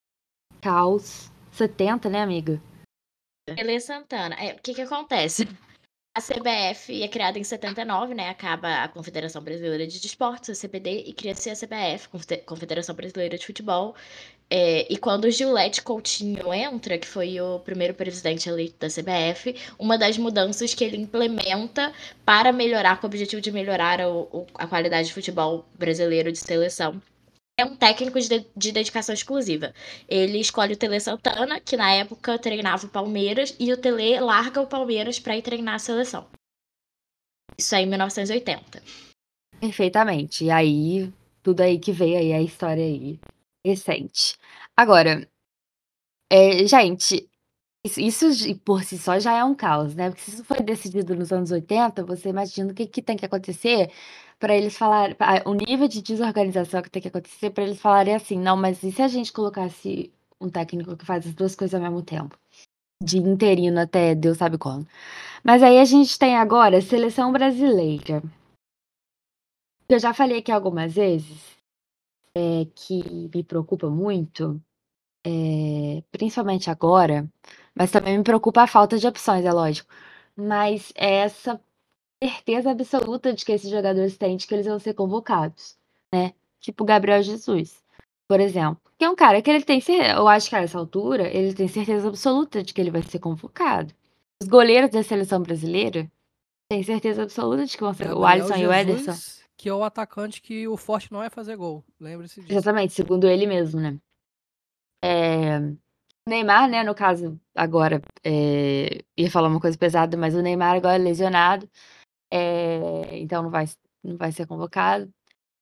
Caos setenta, né, amiga? Tele Santana. É, o que que acontece? A C B F é criada em setenta e nove, né? Acaba a Confederação Brasileira de Desportos, a C B D, e cria-se a C B F, Confe- Confederação Brasileira de Futebol. É, e quando o Gilete Coutinho entra, que foi o primeiro presidente eleito da C B F, uma das mudanças que ele implementa para melhorar, com o objetivo de melhorar o- o- a qualidade de futebol brasileiro de seleção, é um técnico de, de dedicação exclusiva. Ele escolhe o Tele Santana, que na época treinava o Palmeiras, e o Tele larga o Palmeiras para ir treinar a seleção. Isso aí em mil novecentos e oitenta. Perfeitamente. E aí, tudo aí que veio aí, a história aí recente. Agora, é, gente, isso, isso de- por si só já é um caos, né? Porque se isso foi decidido nos anos oitenta, você imagina o que, que tem que acontecer para eles falarem, pra- o nível de desorganização que tem que acontecer para eles falarem assim, não, mas e se a gente colocasse um técnico que faz as duas coisas ao mesmo tempo? De interino até Deus sabe quando. Mas aí a gente tem agora a seleção brasileira. Eu já falei aqui algumas vezes é, que me preocupa muito, é, principalmente agora, mas também me preocupa a falta de opções, é lógico. Mas é essa certeza absoluta de que esses jogadores têm de que eles vão ser convocados, né? Tipo o Gabriel Jesus, por exemplo. Que é um cara que ele tem certeza, eu acho que a essa altura, ele tem certeza absoluta de que ele vai ser convocado. Os goleiros da seleção brasileira têm certeza absoluta de que vão ser o Gabriel Alisson e o Ederson. Jesus, que é o atacante que o forte não é fazer gol. Lembre-se disso. Exatamente, segundo ele mesmo, né? É, Neymar, né, no caso, agora, é, ia falar uma coisa pesada, mas o Neymar agora é lesionado, é, então não vai, não vai ser convocado.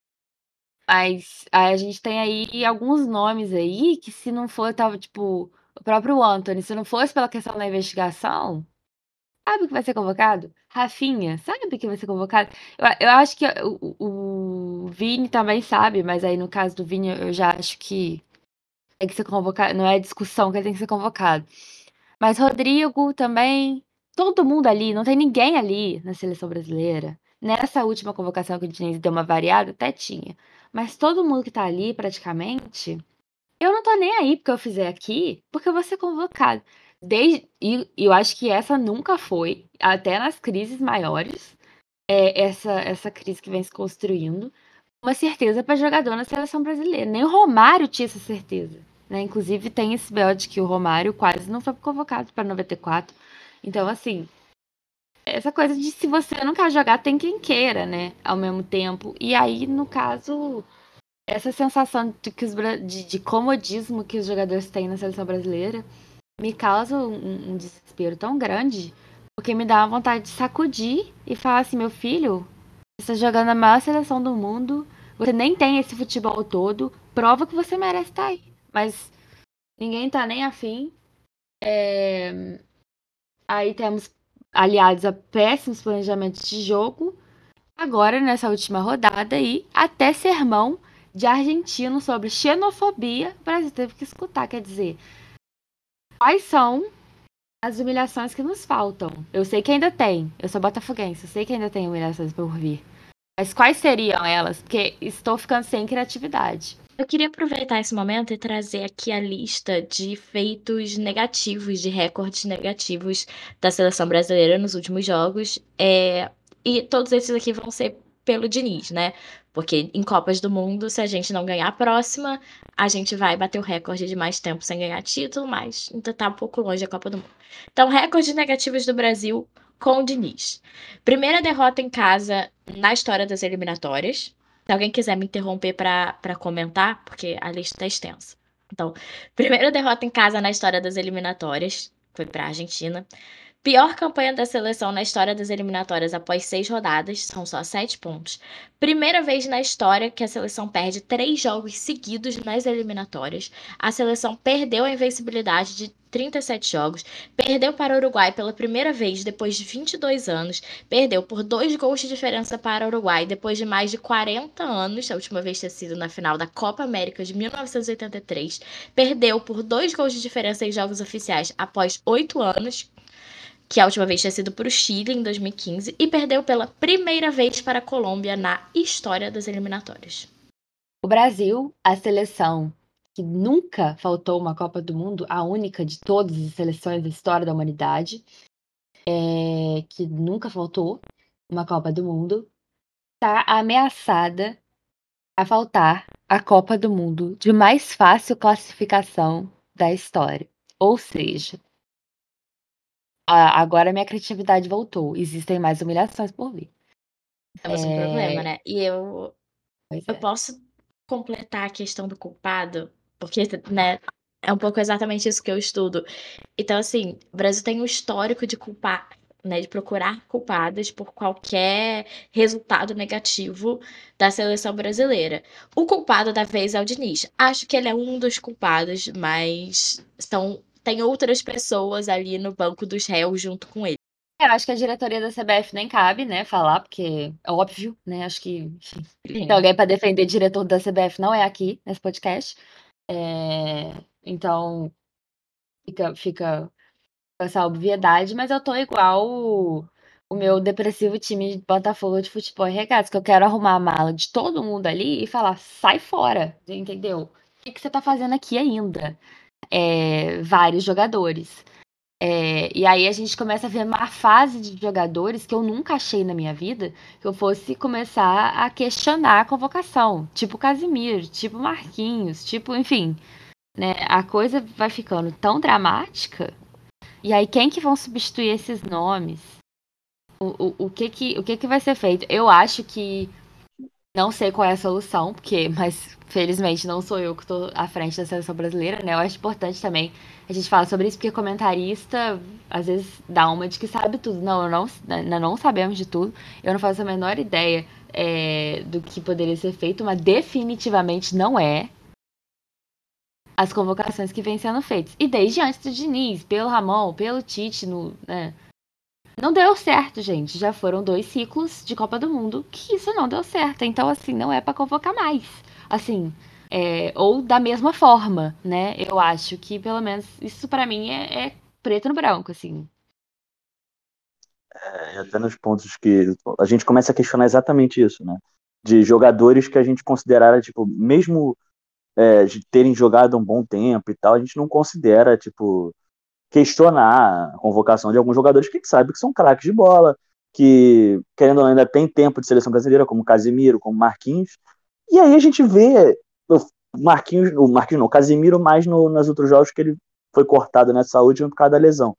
Mas aí a gente tem aí alguns nomes aí que se não for, tava tipo, o próprio Antony, se não fosse pela questão da investigação, sabe que vai ser convocado? Rafinha, sabe que vai ser convocado? Eu, eu acho que o, o, o Vini também sabe, mas aí no caso do Vini eu já acho que tem que ser convocado, não é discussão que ele tem que ser convocado. Mas Rodrigo também, todo mundo ali, não tem ninguém ali na seleção brasileira. Nessa última convocação que o Diniz deu uma variada, até tinha. Mas todo mundo que tá ali, praticamente, Eu não tô nem aí porque eu fizer aqui, porque eu vou ser convocado. Desde, e e eu acho que essa nunca foi, até nas crises maiores, é, essa, essa crise que vem se construindo, uma certeza para jogador na seleção brasileira. Nem o Romário tinha essa certeza. Né? Inclusive, tem esse B O de que o Romário quase não foi convocado para noventa e quatro. Então, assim, essa coisa de se você não quer jogar, tem quem queira, né? Ao mesmo tempo. E aí, no caso, essa sensação de, que os, bra- de, de comodismo que os jogadores têm na seleção brasileira me causa um, um desespero tão grande, porque me dá uma vontade de sacudir e falar assim, meu filho, você está jogando na maior seleção do mundo, você nem tem esse futebol todo, prova que você merece estar aí. Mas ninguém tá nem afim. É, Aí temos aliados a péssimos planejamentos de jogo. Agora, nessa última rodada aí, até sermão de argentino sobre xenofobia, o Brasil teve que escutar. Quer dizer, quais são as humilhações que nos faltam? Eu sei que ainda tem. Eu sou botafoguense, eu sei que ainda tem humilhações por vir. Mas quais seriam elas? Porque estou ficando sem criatividade. Eu queria aproveitar esse momento e trazer aqui a lista de feitos negativos, de recordes negativos da seleção brasileira nos últimos jogos. É, e todos esses aqui vão ser pelo Diniz, né? Porque em Copas do Mundo, se a gente não ganhar a próxima, a gente vai bater o recorde de mais tempo sem ganhar título, mas ainda tá um pouco longe da Copa do Mundo. Então, recordes negativos do Brasil com o Diniz. Primeira derrota em casa na história das eliminatórias. Se alguém quiser me interromper para para comentar, porque a lista é extensa. Então, primeira derrota em casa na história das eliminatórias, foi para a Argentina. Pior campanha da seleção na história das eliminatórias após seis rodadas, são só sete pontos. Primeira vez na história que a seleção perde três jogos seguidos nas eliminatórias. A seleção perdeu a invencibilidade de trinta e sete jogos, perdeu para o Uruguai pela primeira vez depois de vinte e dois anos, perdeu por dois gols de diferença para o Uruguai depois de mais de quarenta anos, a última vez ter sido na final da Copa América de mil novecentos e oitenta e três, perdeu por dois gols de diferença em jogos oficiais após oito anos, que a última vez tinha sido para o Chile em dois mil e quinze, e perdeu pela primeira vez para a Colômbia na história das eliminatórias. O Brasil, a seleção que nunca faltou uma Copa do Mundo, a única de todas as seleções da história da humanidade, é, que nunca faltou uma Copa do Mundo, está ameaçada a faltar a Copa do Mundo de mais fácil classificação da história. Ou seja, a- agora minha criatividade voltou. Existem mais humilhações por vir. Temos um problema, né? E eu, Pois eu é. posso completar a questão do culpado, porque, né, é um pouco exatamente isso que eu estudo. Então, assim, o Brasil tem um histórico de culpar, né, de procurar culpadas por qualquer resultado negativo da seleção brasileira. O culpado da vez é o Diniz. Acho que ele é um dos culpados, mas são, tem outras pessoas ali no banco dos réus junto com ele. Eu acho que a diretoria da C B F nem cabe, né, falar, porque é óbvio, né? Acho que, enfim, Sim. tem alguém para defender diretor da C B F não é aqui nesse podcast. É, então fica, fica essa obviedade, mas eu tô igual o, o meu depressivo time de Botafogo de futebol e regatas, que eu quero arrumar a mala de todo mundo ali e falar, sai fora, entendeu? O que, que você tá fazendo aqui ainda? É, vários jogadores. É, e aí a gente começa a ver uma fase de jogadores que eu nunca achei na minha vida que eu fosse começar a questionar a convocação. Tipo Casimiro, tipo Marquinhos, tipo, enfim, né? A coisa vai ficando tão dramática. E aí, quem que vão substituir esses nomes? O, o, o, que, que, o que, que vai ser feito? Eu acho que não sei qual é a solução, porque, mas felizmente não sou eu que estou à frente da seleção brasileira, né? Eu acho importante também a gente falar sobre isso, porque comentarista às vezes dá uma de que sabe tudo. Não, eu não, não, não sabemos de tudo. Eu não faço a menor ideia é, do que poderia ser feito, mas definitivamente não é as convocações que vêm sendo feitas. E desde antes do Diniz, pelo Ramon, pelo Tite, no, né? Não deu certo, gente. Já foram dois ciclos de Copa do Mundo que isso não deu certo. Então, assim, não é pra convocar mais. Assim, é, ou da mesma forma, né? Eu acho que, pelo menos, isso pra mim é, é preto no branco, assim. É, até nos pontos que a gente começa a questionar exatamente isso, né? De jogadores que a gente considerara, tipo, mesmo é, de terem jogado um bom tempo e tal, a gente não considera, tipo, questionar a convocação de alguns jogadores que a gente sabe que são craques de bola, que, querendo ou não, ainda tem tempo de seleção brasileira, como Casemiro, como Marquinhos. E aí a gente vê o Marquinhos, o Marquinhos não, o Casemiro mais no, nos outros jogos que ele foi cortado nessa última por causa da lesão.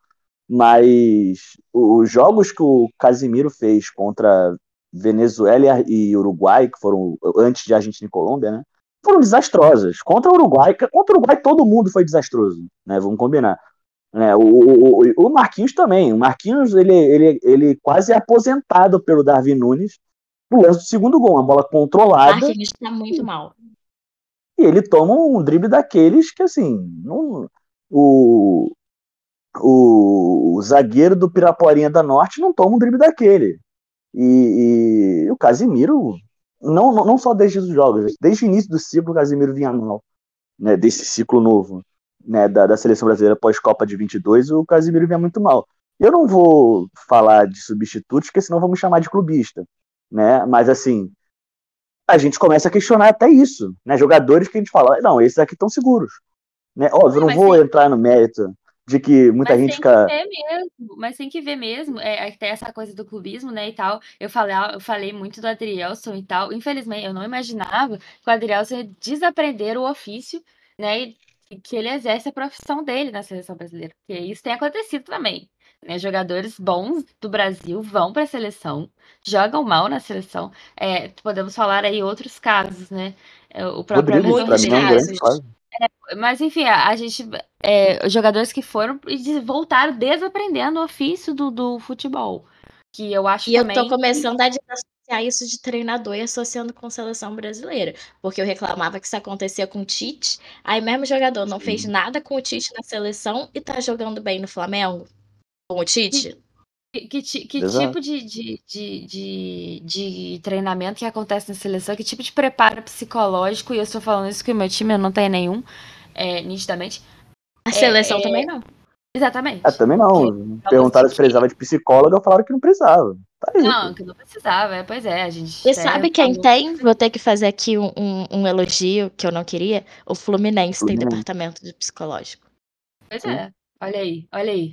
Mas os jogos que o Casemiro fez contra Venezuela e Uruguai, que foram antes de Argentina e Colômbia, né, foram desastrosas. Contra o Uruguai, contra o Uruguai todo mundo foi desastroso, né, vamos combinar. É, o, o, o Marquinhos também. O Marquinhos, ele, ele, ele quase é aposentado pelo Darwin Nunes no lance do segundo gol, uma bola controlada. O Marquinhos tá muito mal. E ele toma um drible daqueles que, assim, não, o, o, o zagueiro do Piraporinha da Norte não toma um drible daquele. E, e o Casemiro, não, não só desde os jogos, desde o início do ciclo, o Casemiro vinha mal, né, desse ciclo novo, né, da, da seleção brasileira pós-Copa de vinte e dois, o Casemiro vinha muito mal. Eu não vou falar de substitutos, porque senão vão me chamar de clubista, né? Mas assim, a gente começa a questionar até isso, né? Jogadores que a gente fala, não, esses aqui estão seguros, né? Óbvio, eu não Mas vou tem, entrar no mérito de que muita mas gente tem que fica. ver mesmo, mas tem que ver mesmo, é, até essa coisa do clubismo, né, e tal. Eu falei, eu falei muito do Adrielson e tal. Infelizmente, eu não imaginava que o Adrielson ia desaprender o ofício, né, e que ele exerce a profissão dele na seleção brasileira. Porque isso tem acontecido também, né? Jogadores bons do Brasil vão para a seleção, jogam mal na seleção. É, podemos falar aí outros casos, né? É, o próprio Rodrigo, Everton pra Muitos mim, é um Ribeiro. grande casos. caso. Mas enfim, a, a gente. É, os jogadores que foram e des- voltaram desaprendendo o ofício do, do futebol. Que eu acho E eu tô também. começando a desassociar isso de treinador e associando com seleção brasileira. Porque eu reclamava que isso acontecia com o Tite. Aí mesmo o jogador não fez Sim. nada com o Tite na seleção e tá jogando bem no Flamengo com o Tite. Que, que, ti- que Exato. tipo de, de, de, de, de treinamento que acontece na seleção? Que tipo de preparo psicológico? E eu estou falando isso que o meu time não tem nenhum, é, nitidamente. A É, seleção é, também não. exatamente. Ah, também Porque não. pra você Perguntaram se precisava que. de psicóloga, falaram que não precisava. Tá aí, Não, pô. que não precisava. É, pois é, a gente E até sabe quem falou. tem? Vou ter que fazer aqui um, um, um elogio que eu não queria. O Fluminense tem Fluminense. departamento de psicológico. Pois Sim. é. Olha aí, olha aí.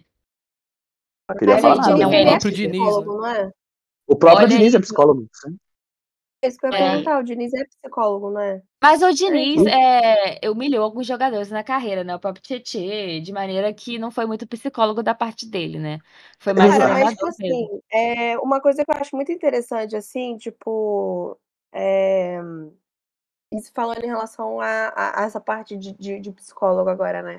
Não queria Mas Olha o falar aí, nada, Diniz, É um mas ele O é ponto próprio de realmente. Diniz, né? psicólogo, não é? O próprio olha Diniz é aí. psicólogo. Sim. É isso que eu ia É, perguntar. O Diniz é psicólogo, não é? mas o É, Diniz então. é, humilhou alguns jogadores na carreira, né? O próprio Tietê, de maneira que não foi muito psicólogo da parte dele, né? Foi mais Cara, mas, tipo treinador mesmo. assim, é, uma coisa que eu acho muito interessante, assim, tipo, é, isso falando em relação a, a- a essa parte de, de- de psicólogo agora, né?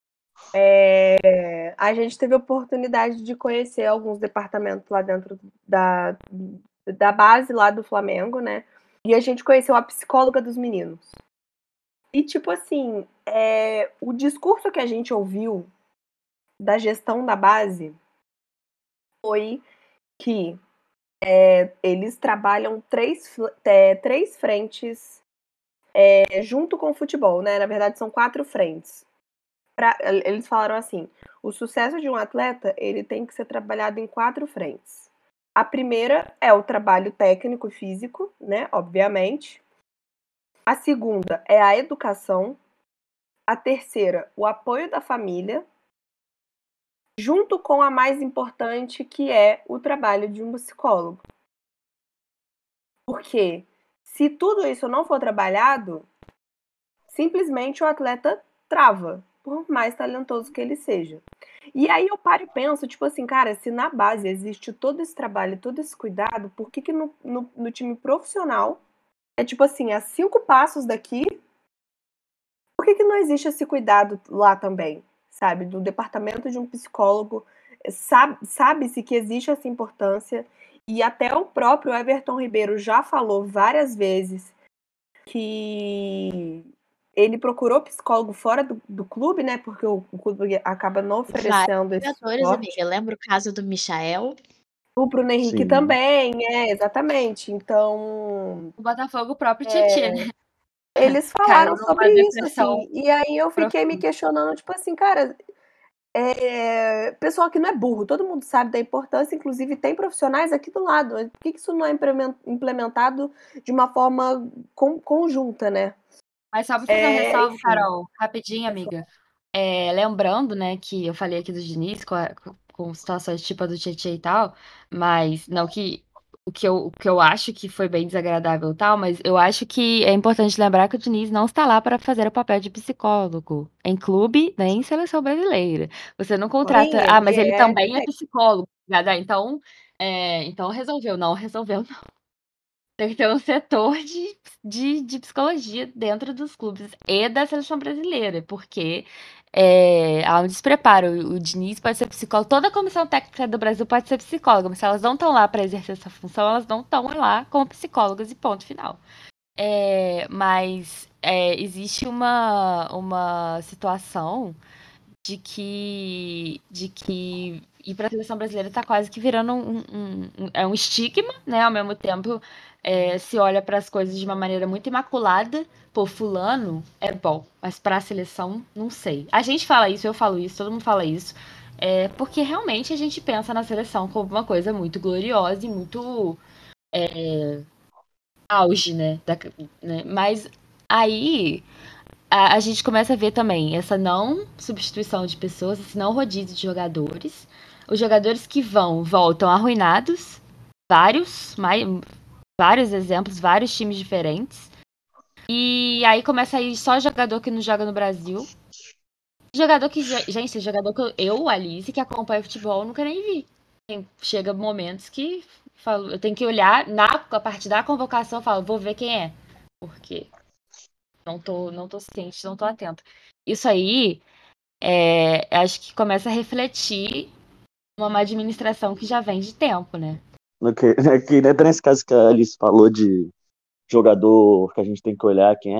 É, a gente teve a oportunidade de conhecer alguns departamentos lá dentro da, da base lá do Flamengo, né? E a gente conheceu a psicóloga dos meninos. E, tipo assim, é, o discurso que a gente ouviu da gestão da base foi que é, eles trabalham três, fl- é, três frentes é, junto com o futebol, né? Na verdade, são quatro frentes. Pra- eles falaram assim: o sucesso de um atleta ele tem que ser trabalhado em quatro frentes. A primeira é o trabalho técnico e físico, né? Obviamente. A segunda é a educação. A terceira, o apoio da família, junto com a mais importante, que é o trabalho de um psicólogo. Porque se tudo isso não for trabalhado, simplesmente o atleta trava, por mais talentoso que ele seja. E aí eu paro e penso, tipo assim, cara, se na base existe todo esse trabalho, todo esse cuidado, por que que no, no, no time profissional é tipo assim, a cinco passos daqui, por que que não existe esse cuidado lá também, sabe? Do departamento de um psicólogo, sabe, sabe-se que existe essa importância e até o próprio Everton Ribeiro já falou várias vezes que ele procurou psicólogo fora do, do clube, né? Porque o, o clube acaba não Vários oferecendo esse jogadores, amiga. suporte. Lembra o caso do Michael? O Bruno Henrique Sim. também, é, exatamente. Então, O Botafogo, o próprio Tietê, né? eles Caiu falaram sobre numa isso, depressão assim. E aí eu fiquei me profunda. questionando, tipo assim, cara, é, pessoal que não é burro, todo mundo sabe da importância, inclusive tem profissionais aqui do lado. Por que que isso não é implemen- implementado de uma forma con- conjunta, né? Mas só pra fazer um É, ressalvo, enfim. Carol, rapidinho, Pode amiga. É, lembrando, né, que eu falei aqui do Diniz com, a- com- com situações tipo a do Tietchan e tal, mas não que o que eu, o que eu acho que foi bem desagradável e tal, mas eu acho que é importante lembrar que o Diniz não está lá para fazer o papel de psicólogo em clube nem em seleção brasileira. Você não contrata. Sim, Ah, mas ele ele é. também é psicólogo. Ah, Então, é, então resolveu. Não resolveu. Tem que ter um setor de, de, de psicologia dentro dos clubes e da seleção brasileira, porque é, há um despreparo. O, o Diniz pode ser psicólogo, toda a comissão técnica do Brasil pode ser psicóloga, mas se elas não estão lá para exercer essa função, elas não estão lá como psicólogas e ponto final. É, mas é, existe uma, uma situação de que, de que ir para a seleção brasileira está quase que virando um, um, um- é um estigma, né? Ao mesmo tempo, é, se olha para as coisas de uma maneira muito imaculada. Pô, fulano é bom, mas para a seleção, não sei. A gente fala isso, eu falo isso, todo mundo fala isso. É, porque realmente a gente pensa na seleção como uma coisa muito gloriosa e muito auge, né? Da- né? Mas aí a, a gente começa a ver também essa não substituição de pessoas, esse não rodízio de jogadores. Os jogadores que vão, voltam arruinados, vários, mai- vários exemplos, vários times diferentes. E aí começa a ir só jogador que não joga no Brasil. Jogador que, ge- gente, jogador que eu, eu, Alice, que acompanha futebol, nunca nem vi. Tem- Chega momentos que falo, eu tenho que olhar na, a partir da convocação, eu falo, vou ver quem é. Porque não tô, não tô ciente, não tô atenta. Isso aí é, acho que começa a refletir uma má administração que já vem de tempo, né? No que, que, né, nesse caso que a Alice falou de jogador que a gente tem que olhar quem é.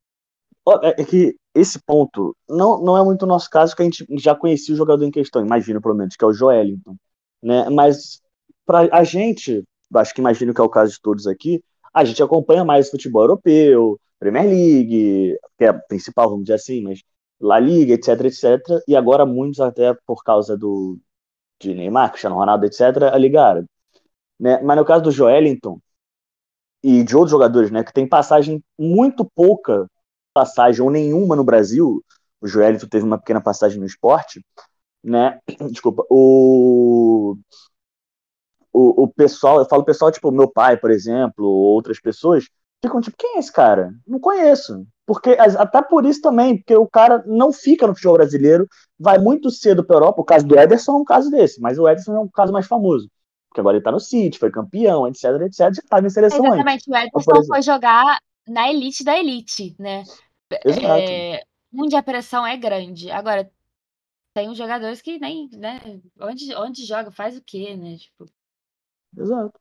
Ó, É é que esse ponto não, não é muito o nosso caso, que a gente já conhecia o jogador em questão, imagino pelo menos, que é o Joelinton, né? Mas para a gente, acho que imagino que é o caso de todos aqui, a gente acompanha mais futebol europeu, Premier League, que é a principal, vamos dizer assim, mas La Liga, etc, etc, e agora muitos até por causa do de Neymar, Cristiano Ronaldo, etc, a Liga Árabe, né? Mas no caso do Joelinton e de outros jogadores, né, que tem passagem muito pouca passagem ou nenhuma no Brasil. O Joelito teve uma pequena passagem no esporte, né? Desculpa. O, o, o pessoal, eu falo pessoal, tipo, meu pai, por exemplo, ou outras pessoas, ficam tipo, quem é esse cara? Não conheço. Porque, até por isso também, porque o cara não fica no futebol brasileiro, vai muito cedo para Europa. O caso do Ederson é um caso desse, mas o Ederson é um caso mais famoso. Porque agora ele tá no City, foi campeão, etc, etc, já estava em seleção antes. Exatamente, o Então, por Ederson exemplo, foi jogar na elite da elite, né? exato. É, onde a pressão é grande. Agora, tem uns jogadores que nem, né? Onde, onde joga, faz o quê, né? Tipo, Exato.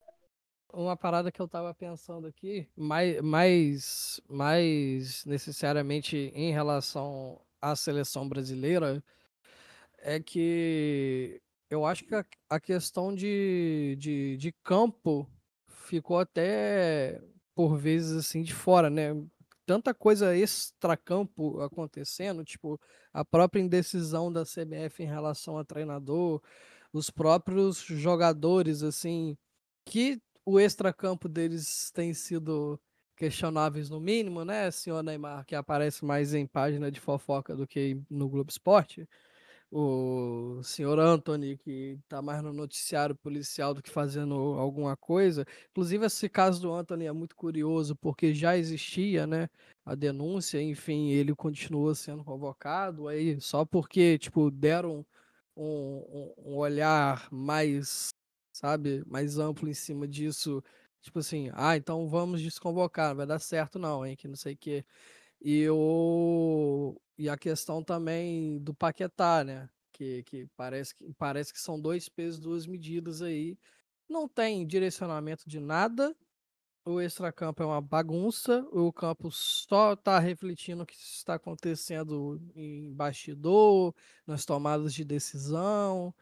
Uma parada que eu tava pensando aqui, mais, mais, mais necessariamente em relação à seleção brasileira, é que eu acho que a, a questão de, de, de campo ficou até por vezes assim de fora, né? Tanta coisa extracampo acontecendo, tipo a própria indecisão da C B F em relação a treinador, os próprios jogadores, assim, que o extracampo deles tem sido questionáveis no mínimo, né, senhor Neymar, que aparece mais em página de fofoca do que no Globo Esporte, o senhor Anthony, que tá mais no noticiário policial do que fazendo alguma coisa. Inclusive, esse caso do Anthony é muito curioso, porque já existia, né, a denúncia, enfim, ele continuou sendo convocado, aí só porque, tipo, deram um, um, um olhar mais, sabe, mais amplo em cima disso, tipo assim, ah, então vamos desconvocar, não vai dar certo não, hein, que não sei o quê. E, o, e a questão também do Paquetá, né? Que, que, parece, que parece que são dois pesos, duas medidas aí. Não tem direcionamento de nada. O extracampo é uma bagunça. O campo só está refletindo o que está acontecendo em bastidor, nas tomadas de decisão.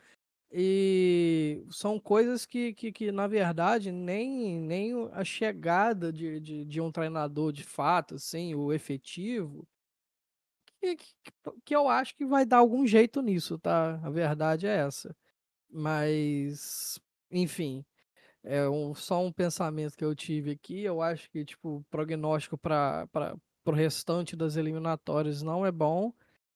E são coisas que, que, que na verdade, nem, nem a chegada de, de, de um treinador de fato, assim, o efetivo, que, que, que eu acho que vai dar algum jeito nisso, tá? A verdade é essa. Mas, enfim, é um, só um pensamento que eu tive aqui. Eu acho que, tipo, prognóstico para pro restante das eliminatórias não é bom.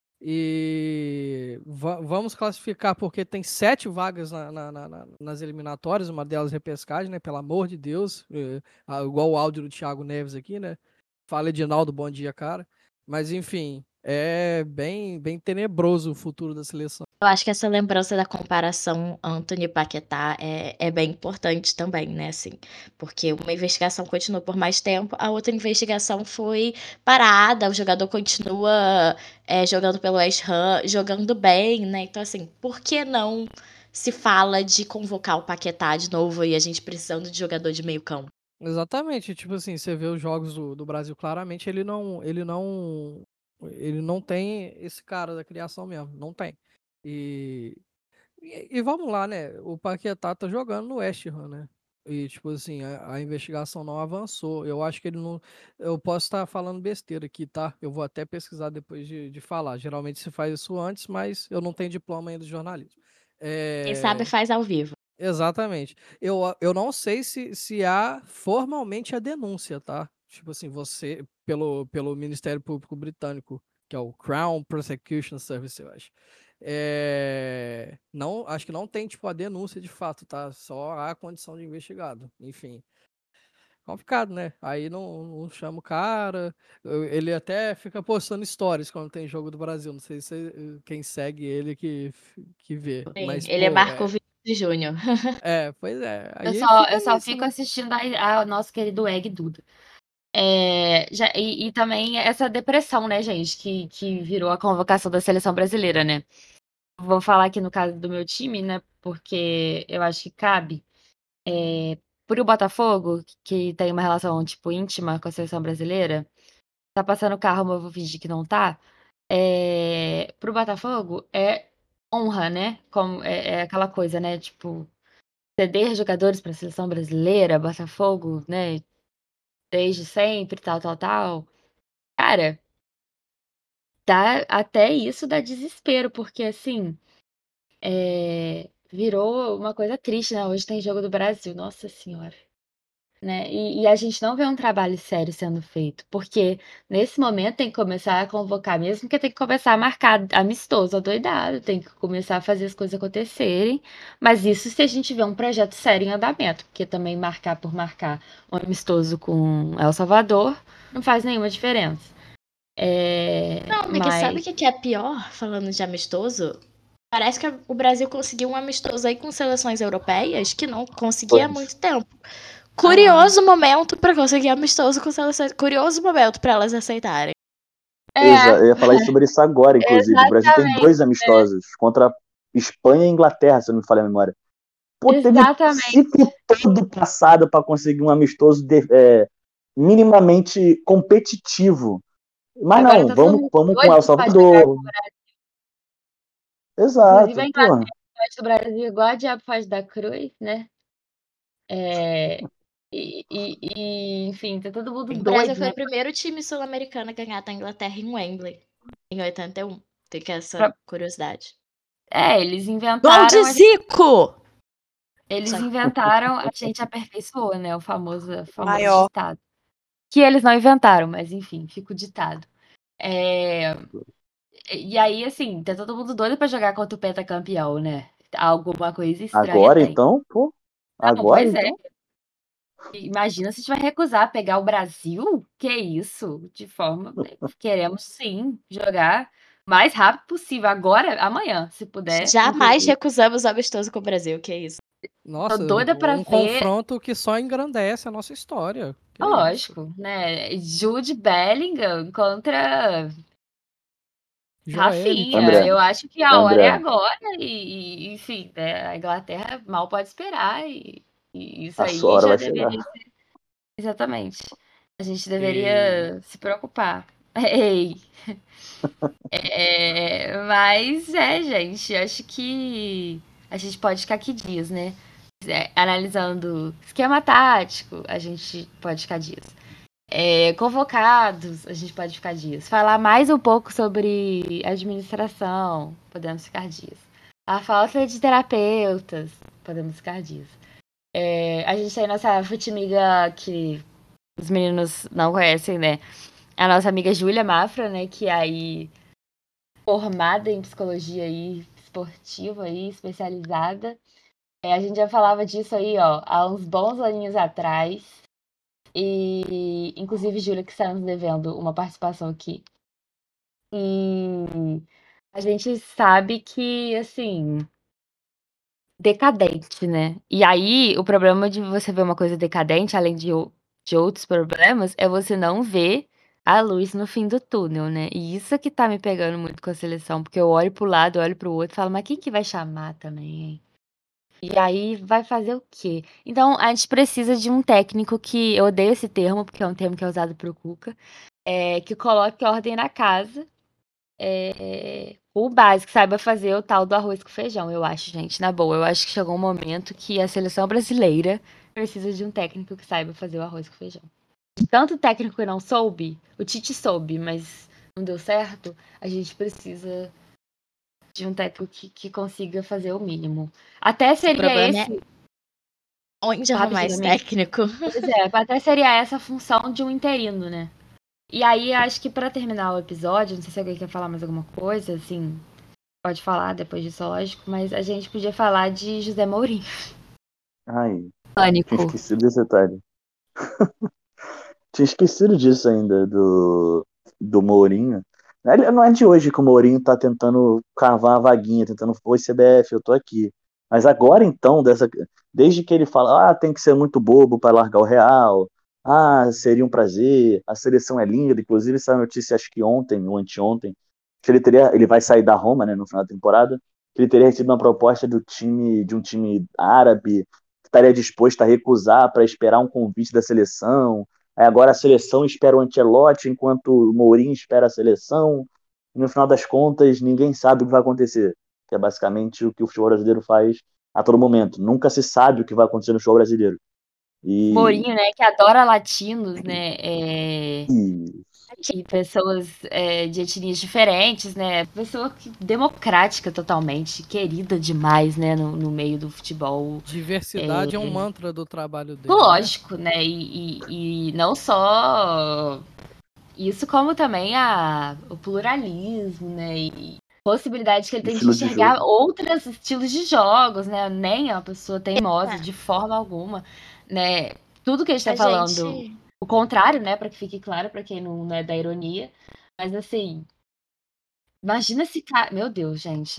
E va- vamos classificar porque tem sete vagas na- na- na- na- nas eliminatórias, uma delas repescagem, né? Pelo amor de Deus. É, ah, igual o áudio do Thiago Neves aqui, né? Fala, Edinaldo, bom dia, cara. Mas enfim, é bem, bem tenebroso o futuro da seleção. Eu acho que essa lembrança da comparação Antony e Paquetá é, é bem importante também, né? Assim, porque uma investigação continuou por mais tempo, a outra investigação foi parada, o jogador continua é, jogando pelo West Ham, jogando bem, né? Então, assim, por que não se fala de convocar o Paquetá de novo e a gente precisando de jogador de meio campo? Exatamente, tipo assim, você vê os jogos do, do Brasil, claramente ele não, ele não, ele não tem esse cara da criação mesmo, não tem. E, e, e vamos lá, né? O Paquetá tá jogando no West Ham, né? E tipo assim, a, a investigação não avançou. Eu acho que ele não. Eu posso estar falando besteira aqui, tá? Eu vou até pesquisar depois de, de falar. Geralmente se faz isso antes, mas eu não tenho diploma ainda de jornalismo. Quem sabe É. faz ao vivo. Exatamente. Eu, a- eu não sei se, se há formalmente a denúncia, tá? Tipo assim, você, pelo, pelo Ministério Público Britânico, que é o Crown Prosecution Service, eu acho. É, não, acho que não tem, tipo, a denúncia de fato, tá? Só a condição de investigado. Enfim, complicado, né? Aí não, não chama o cara. eu- Ele até fica postando stories quando tem jogo do Brasil. Não sei se eh, quem segue ele que, que vê. Sim, Mas, ele é pô, Marco é. Vinícius Júnior. É, pois é. Eu Aí só, fica eu só nisso, fico né? assistindo a, a nosso querido Egg Duda. É, já, e, e também essa depressão, né, gente, que, que virou a convocação da seleção brasileira, né? Vou falar aqui no caso do meu time, né? Porque eu acho que cabe. É, pro Botafogo, que tem uma relação, tipo, íntima com a seleção brasileira, tá passando o carro, mas eu vou fingir que não tá. É, pro Botafogo é honra, né? Como, é, é aquela coisa, né? Tipo, ceder jogadores pra seleção brasileira, Botafogo, né? Desde sempre, tal, tal, tal. Cara, dá, até isso dá desespero, porque assim, é, virou uma coisa triste, né? Hoje tem jogo do Brasil, nossa senhora. Né? E, e a gente não vê um trabalho sério sendo feito, porque nesse momento tem que começar a convocar mesmo, que tem que começar a marcar amistoso, adoidado, tem que começar a fazer as coisas acontecerem, mas isso se a gente vê um projeto sério em andamento, porque também marcar por marcar um amistoso com El Salvador não faz nenhuma diferença. É, Não, mas sabe mas o que que é pior, falando de amistoso? Parece que o Brasil conseguiu um amistoso aí com seleções europeias que não conseguia há Pois. muito tempo. aham, Curioso momento pra conseguir amistoso com seleções. Curioso momento pra elas aceitarem. Exa- é, eu ia falar isso sobre isso agora, inclusive. O Brasil tem exatamente, dois amistosos contra Espanha e Inglaterra, se eu não me falha a memória. Pô, teve o exatamente. ciclo todo passado para conseguir um amistoso de- é, minimamente competitivo. Mas Agora não, tá todo vamos, mundo vamos com doido El pra jogar. Salvador. Inclusive, a Exato, pô. Inglaterra faz do Brasil igual a diabo faz da cruz, né? É, e, e- e, enfim, tá todo mundo O Brasil doido, foi né? o primeiro time sul-americano a ganhar da Inglaterra em Wembley, em oitenta e um. Fica essa Pra- curiosidade. É, eles Gol de inventaram, a gente, Zico! eles Só- inventaram, a gente aperfeiçoou, né? O famoso, famoso Maior. ditado. Que eles não inventaram, mas enfim, fica o ditado. É, e aí, assim, tá todo mundo doido pra jogar contra o pentacampeão, né? Alguma coisa estranha Agora tem. então, pô. Não, Agora pois é. então. Imagina se a gente vai recusar pegar o Brasil? Que isso? De forma. Queremos sim jogar o mais rápido possível. Agora, amanhã, se puder, Jamais inclusive. recusamos o amistoso com o Brasil, que é isso. Tô Nossa, doida pra um ver. confronto que só engrandece a nossa história. Que isso? Lógico, né? Jude Bellingham contra Joelinton. Rafinha. André, Eu acho que a hora é André, agora. E, e, enfim, né? A Inglaterra mal pode esperar. E, e isso a sua aí hora já vai chegar. deveria ser. Exatamente. A gente E deveria se preocupar. Ei. É, mas é, gente, acho que a gente pode ficar aqui dias, né? É, analisando esquema tático, a gente pode ficar dias. É, convocados, a gente pode ficar dias. Falar mais um pouco sobre administração, podemos ficar dias. A falta de terapeutas, podemos ficar dias. É, a gente tem nossa futimiga que os meninos não conhecem, né? a nossa amiga Júlia Mafra, né, que é aí formada em psicologia aí, esportiva aí, especializada. É, a gente já falava disso aí, ó, há uns bons aninhos atrás. E, inclusive, Júlia, que está nos devendo uma participação aqui. E a gente sabe que, assim, decadente, né? E aí, o problema de você ver uma coisa decadente, além de, o- de outros problemas, é você não ver a luz no fim do túnel, né? E isso que tá me pegando muito com a seleção, porque eu olho pro lado, olho pro outro e falo, mas quem que vai chamar também, hein? E aí vai fazer o quê? Então, a gente precisa de um técnico que, eu odeio esse termo, porque é um termo que é usado pro Cuca, é, que coloque ordem na casa, é, o básico, saiba fazer o tal do arroz com feijão, eu acho, gente, na boa. Eu acho que chegou um momento que a seleção brasileira precisa de um técnico que saiba fazer o arroz com feijão. Tanto o técnico que não soube, o Tite soube, mas não deu certo, a gente precisa de um técnico que, que consiga fazer o mínimo. Até O seria problema é esse, onde arrumar esse rapidamente, técnico. pois é, até seria essa a função de um interino, né? E aí, acho que pra terminar o episódio, não sei se alguém quer falar mais alguma coisa, assim, pode falar depois disso, lógico, mas a gente podia falar de José Mourinho. Ai, tinha Pânico. esquecido desse detalhe. Tinha esquecido disso ainda, do, do Mourinho. Ele- Não é de hoje que o Mourinho tá tentando cavar a vaguinha, tentando, oi, C B F, eu tô aqui. Mas agora então, dessa, desde que ele fala, ah, tem que ser muito bobo para largar o Real, ah, seria um prazer, a seleção é linda, inclusive essa notícia, acho que ontem ou anteontem, que ele teria, ele vai sair da Roma, né, no final da temporada, que ele teria recebido uma proposta do time, de um time árabe, que estaria disposto a recusar para esperar um convite da seleção. Aí agora a seleção espera o Ancelotti, enquanto o Mourinho espera a seleção. E no final das contas, ninguém sabe o que vai acontecer. Que é basicamente o que o futebol brasileiro faz a todo momento. Nunca se sabe o que vai acontecer no futebol brasileiro. E, Mourinho, né, que adora latinos, né, é, e e pessoas é, de etnias diferentes, né, pessoa que, democrática totalmente, querida demais, né, no, no meio do futebol. Diversidade é um mantra do trabalho dele, né? Lógico, né, e, e, e não só isso, como também a, o pluralismo, né, e possibilidade que ele tem de estilo de enxergar jogo. outros estilos de jogos, né, nem é uma pessoa teimosa É. de forma alguma, né, tudo que a gente tá A falando, gente, o contrário, né, para que fique claro para quem não é da ironia, mas assim, imagina esse cara, meu Deus, gente,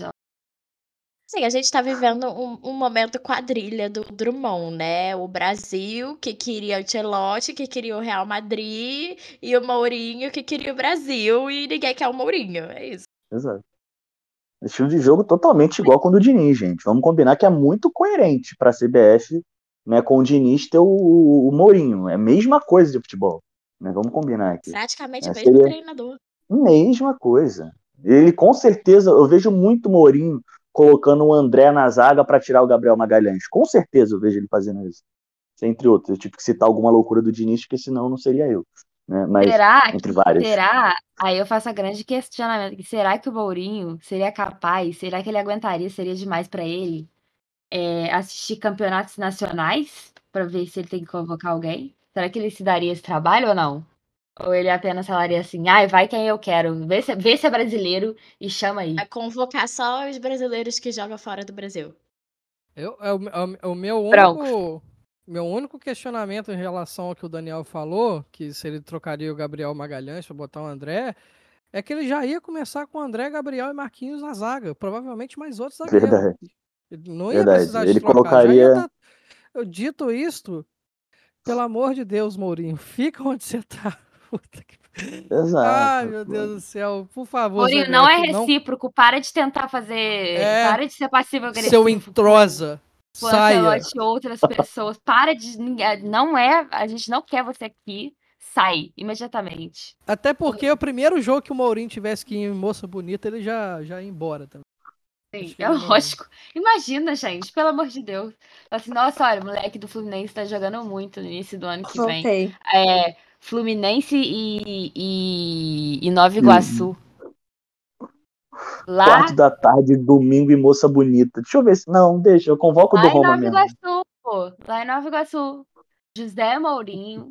sim, a gente tá vivendo um, um momento quadrilha do Drummond, né? O Brasil, que queria o Ancelotti, que queria o Real Madrid, e o Mourinho, que queria o Brasil, e ninguém quer o Mourinho. É isso. Exato. Estilo de jogo totalmente igual com o do Diniz, gente. Vamos combinar que é muito coerente para a C B F, né, com o Diniz ter o, o Mourinho. É a mesma coisa de futebol. Né? Vamos combinar aqui. Praticamente É, o mesmo seria treinador. mesma coisa. Ele com certeza, eu vejo muito Mourinho colocando o André na zaga para tirar o Gabriel Magalhães. Com certeza eu vejo ele fazendo isso. Entre outros. Eu tive que citar alguma loucura do Diniz, porque senão não seria eu. Né? Mas será entre que, vários. será, aí eu faço a grande questionamento, que será que o Mourinho seria capaz, será que ele aguentaria, seria demais para ele é, assistir campeonatos nacionais para ver se ele tem que convocar alguém? Será que ele se daria esse trabalho ou não? Ou ele apenas falaria assim, ai, vai quem eu quero, vê se, vê se é brasileiro e chama aí. Vai convocar só os brasileiros que jogam fora do Brasil. Eu, é, o, é o- é o meu Pronto. único, meu único questionamento em relação ao que o Daniel falou, que se ele trocaria o Gabriel Magalhães para botar o André, é que ele já ia começar com o André, Gabriel e Marquinhos na zaga, provavelmente mais outro zagueiro. Verdade. Ele não ia Verdade. precisar de Ele trocar, já ia colocaria. estar. Eu dito isto, pelo amor de Deus, Mourinho, fica onde você tá. Puta que... Ai, Exato. meu Deus do céu, por favor, Mourinho, não é C B F, não recíproco, para de tentar fazer, é para de ser seu passivo-agressivo entrosa. com o Saia. Ancelotti e outras pessoas, para de, não é, a gente não quer você aqui, sai, imediatamente. Até porque o primeiro jogo que o Mourinho tivesse que ir em Moça Bonita, ele já, já ia embora também. Sim, Acho que é ele não. lógico. Imagina, gente, pelo amor de Deus. Fala assim, nossa, olha, o moleque do Fluminense tá jogando muito no início do ano que vem. Voltei. É, Fluminense e, e, e Nova E Iguaçu. Lá, quatro da tarde, domingo e Moça Bonita. Deixa eu ver se. Não, deixa, eu convoco o do lá em Roma Nova mesmo. Iguaçu, pô. Lá em Nova Iguaçu. José Mourinho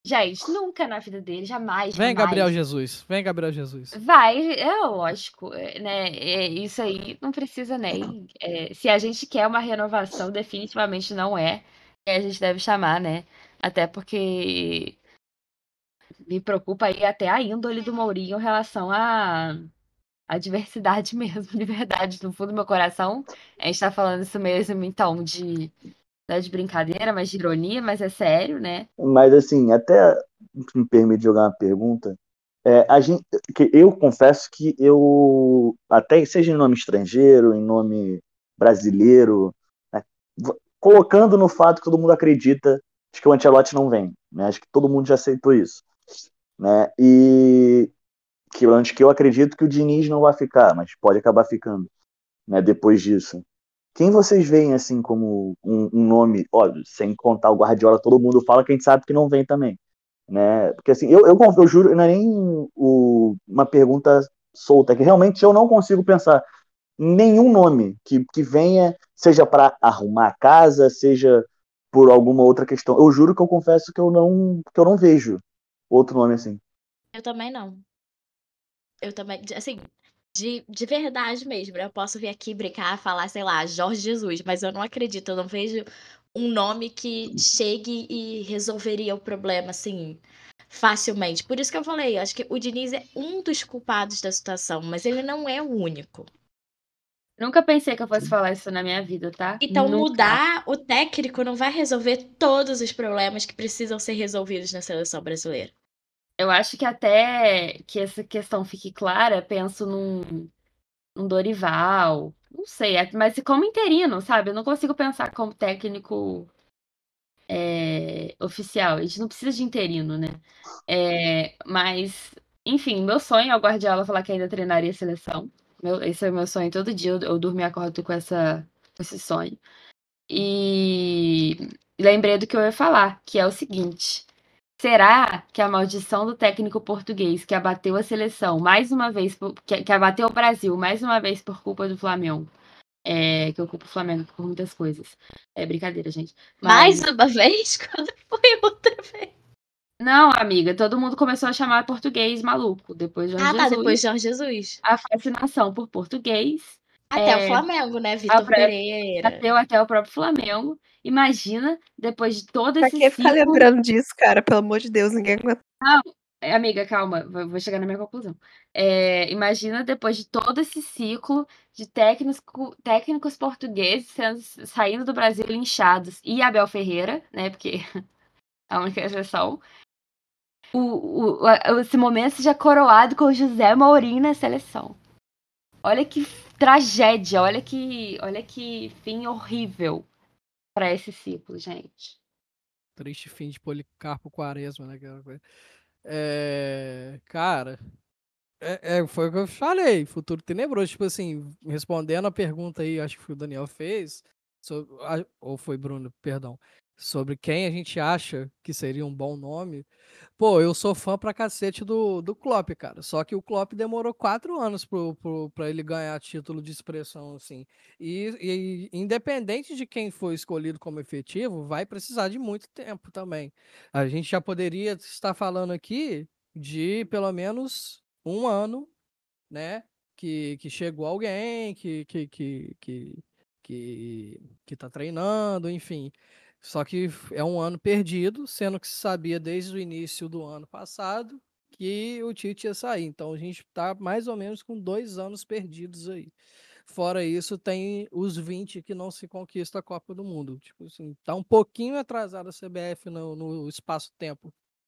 Gente, nunca na vida dele, jamais, Vem, Gabriel jamais. Jesus. Vem, Gabriel Jesus. Vai, é lógico, é, né? É, isso aí não precisa nem. É, se a gente quer uma renovação, definitivamente não é. E a gente deve chamar, né? Até porque me preocupa aí até a índole do Mourinho em relação à, à diversidade mesmo, de verdade, no fundo do meu coração. A gente tá falando isso mesmo, então, de, não é de brincadeira, mas de ironia, mas é sério, né? Mas assim, até me permite jogar uma pergunta. É, a gente, que eu confesso que eu, até seja em nome estrangeiro, em nome brasileiro, né, v- colocando no fato que todo mundo acredita de que o Ancelotti não vem, né? Acho que todo mundo já aceitou isso, né? E que antes que eu acredito que o Diniz não vai ficar, mas pode acabar ficando, né? Depois disso. Quem vocês veem assim como um, um nome, óbvio, sem contar o Guardiola, todo mundo fala que a gente sabe que não vem também, né? Porque assim, eu, eu, eu juro, não é nem o, uma pergunta solta, é que realmente eu não consigo pensar em nenhum nome que, que venha, seja para arrumar a casa, seja por alguma outra questão. Eu juro que eu confesso que eu não, que eu não vejo outro nome assim. Eu também não. Eu também, de- assim, de, de verdade mesmo, né? Eu posso vir aqui brincar, falar, sei lá, Jorge Jesus, mas eu não acredito, eu não vejo um nome que chegue e resolveria o problema, assim, facilmente. Por isso que eu falei, eu acho que o Diniz é um dos culpados da situação, mas ele não é o único. Nunca pensei que eu fosse falar isso na minha vida, tá? Então, Nunca. mudar o técnico não vai resolver todos os problemas que precisam ser resolvidos na seleção brasileira. Eu acho que até que essa questão fique clara, penso num, num Dorival, não sei, é- mas como interino, sabe? Eu não consigo pensar como técnico é, oficial. A gente não precisa de interino, né? É, mas, enfim, meu sonho é o Guardiola falar que ainda treinaria a seleção. Meu- esse é o meu sonho todo dia. Eu, eu durmo e acordo com essa, com esse sonho. E lembrei do que eu ia falar, que é o seguinte. Será que a maldição do técnico português que abateu a seleção mais uma vez, por- que, que abateu o Brasil mais uma vez por culpa do Flamengo, é, que eu culpo o Flamengo por muitas coisas. É brincadeira, gente. Mais Mas, uma vez? Quando foi outra vez? não, amiga, todo mundo começou a chamar português maluco. Depois de Jorge Ah, tá, depois Jesus, Jorge Jesus. a fascinação por português Até o é, Flamengo, né? Vitor Pereira. bateu até o próprio Flamengo. Imagina, depois de todo Pra esse que ficar ciclo. lembrando disso, cara? Pelo amor de Deus, ninguém aguenta. Não, é, amiga, calma, vou vou chegar na minha conclusão. É, imagina depois de todo esse ciclo de técnicos, técnicos portugueses sendo, saindo do Brasil linchados e Abel Ferreira, né? Porque é a única exceção. O, o, a- esse momento seja coroado com o José Mourinho na seleção. Olha que tragédia, olha que, olha que fim horrível para esse ciclo, gente. Triste fim de Policarpo Quaresma, né? Aquela coisa. É, cara, é, é, foi o que eu falei, futuro tenebroso. Tipo assim, respondendo a pergunta aí, acho que o Daniel fez, sobre, a- ou foi Bruno, perdão, sobre quem a gente acha que seria um bom nome. Pô, eu sou fã pra cacete do, do Klopp, cara. Só que o Klopp demorou quatro anos pro, pro, pra ele ganhar título de expressão, assim. E, e independente de quem for escolhido como efetivo, vai precisar de muito tempo também. A gente já poderia estar falando aqui de pelo menos um ano, né? Que, que chegou alguém, que, que, que, que, que, que tá treinando, enfim. Só que é um ano perdido, sendo que se sabia desde o início do ano passado que o Tite ia sair. Então a gente tá mais ou menos com dois anos perdidos aí. Fora isso, tem os vinte que não se conquista a Copa do Mundo. Tipo assim, tá um pouquinho atrasada a C B F no, no espaço-tempo.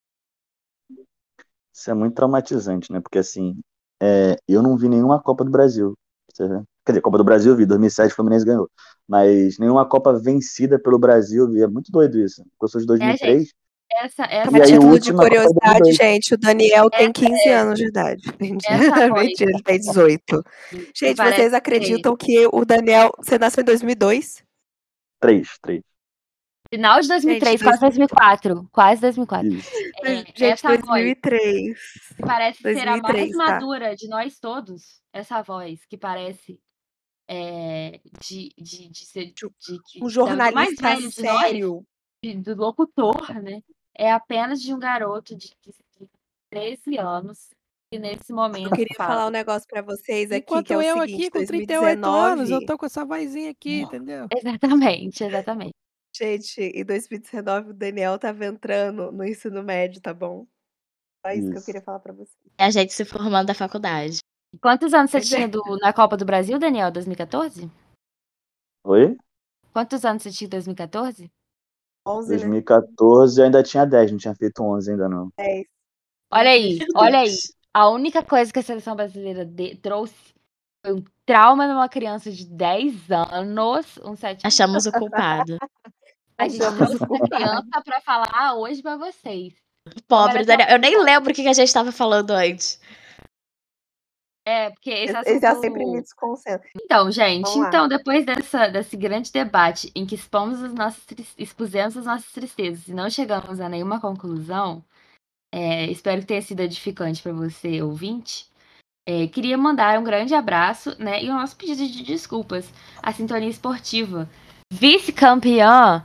Isso é muito traumatizante, né? Porque assim, é, eu não vi nenhuma Copa do Brasil. Você vê? Quer dizer, Copa do Brasil eu vi, dois mil e sete o Fluminense ganhou. Mas nenhuma Copa vencida pelo Brasil eu vi. É muito doido isso. Porque eu sou de É, gente, dois mil e três, essa, Como e a essa, aí a título de última Copa é curiosidade, dois mil e dois. gente, o Daniel tem essa, quinze anos de idade. essa Mentira, voz mentira, ele tem dezoito. que Gente, parece vocês acreditam que o Daniel. Você nasceu em dois mil e dois? Três, três. final de Gente, dois mil e três, quase dois, dois mil e quatro. Quase dois mil e quatro. Isso. É, gente, essa voz dois mil e três. que parece ser a mais dois mil e três, tá? madura de nós todos. Essa voz que parece é, de, de, de ser De de, que- um da- do mais jornalista velho de nós, sério. de- do locutor, né? é apenas de um garoto de de treze anos, que nesse Eu momento queria falar um fala negócio pra vocês aqui, que Enquanto é o eu seguinte, aqui com trinta e oito anos, eu dois mil e dezenove tô com essa vozinha aqui, entendeu? Exatamente, exatamente. gente, em dois mil e dezenove o Daniel estava entrando no ensino médio, tá bom? Só isso que eu Isso. queria falar pra vocês. É a gente se formando da faculdade. Quantos anos você Pois é. tinha do na Copa do Brasil, Daniel, dois mil e quatorze? Oi? Quantos anos você tinha em dois mil e quatorze? onze, né? dois mil e quatorze eu ainda tinha dez, não tinha feito onze ainda não. dez. Olha Uhum. aí, Meu olha aí. Deus. A única coisa que a seleção brasileira de- trouxe foi um trauma numa criança de dez anos, um sete. Achamos o culpado. A gente Achamos trouxe o essa culpado. criança pra falar ah, hoje pra vocês. Pobre Olha, Daniel. Eu nem lembro o que que a gente tava falando antes. É, porque esse Esse esse sempre me assunto. desconcentra. Então, gente, Vamos lá. então, depois dessa, desse grande debate em que expomos as nossas, tris- expusemos as nossas tristezas e não chegamos a nenhuma conclusão, é, espero que tenha sido edificante para você, ouvinte. É, queria mandar um grande abraço, né, e o nosso pedido de desculpas à Sintonia Esportiva, vice-campeã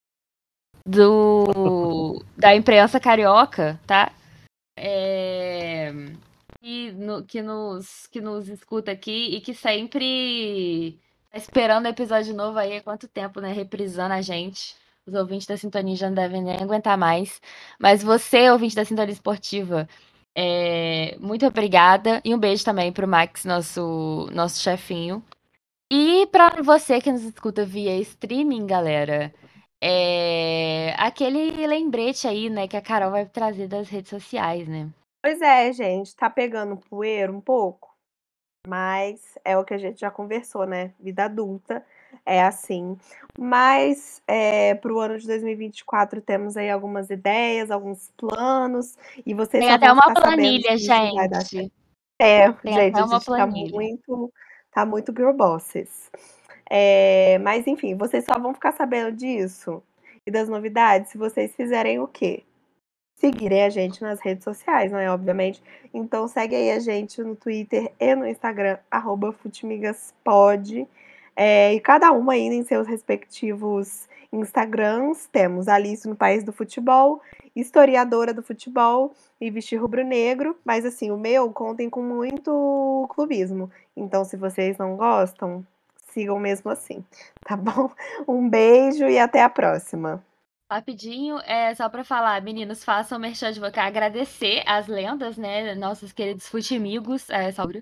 do da imprensa carioca, tá? É, que, no- que nos, que nos escuta aqui e que sempre tá esperando episódio novo aí há quanto tempo, né? Reprisando a gente. Os ouvintes da Sintonia já não devem nem aguentar mais. Mas você, ouvinte da Sintonia Esportiva, é, muito obrigada. E um beijo também pro Max, nosso, nosso chefinho. E para você que nos escuta via streaming, galera, é aquele lembrete aí, né, que a Carol vai trazer das redes sociais, né? Pois é, gente, tá pegando poeira um pouco, mas é o que a gente já conversou, né? Vida adulta é assim. Mas é, para o ano de dois mil e vinte e quatro temos aí algumas ideias, alguns planos, e vocês Tem só até vão uma ficar sabendo planilha, se isso vai dar certo. gente. É, Tem gente, até a uma gente tá planilha. muito, tá muito girl bosses. É, mas enfim, vocês só vão ficar sabendo disso e das novidades se vocês fizerem o quê? Seguirem a gente nas redes sociais, não é? Obviamente. Então segue aí a gente no Twitter e no Instagram, arroba futimigaspod. É, e cada uma aí em seus respectivos Instagrams. Temos Alice no País do Futebol, historiadora do futebol e vestir rubro-negro. Mas assim, o meu contem com muito clubismo. Então, se vocês não gostam, sigam mesmo assim, tá bom? Um beijo e até a próxima. Rapidinho, é só pra falar, meninos, façam merchan de boca, agradecer as lendas, né, nossos queridos futimigos, é, sobre,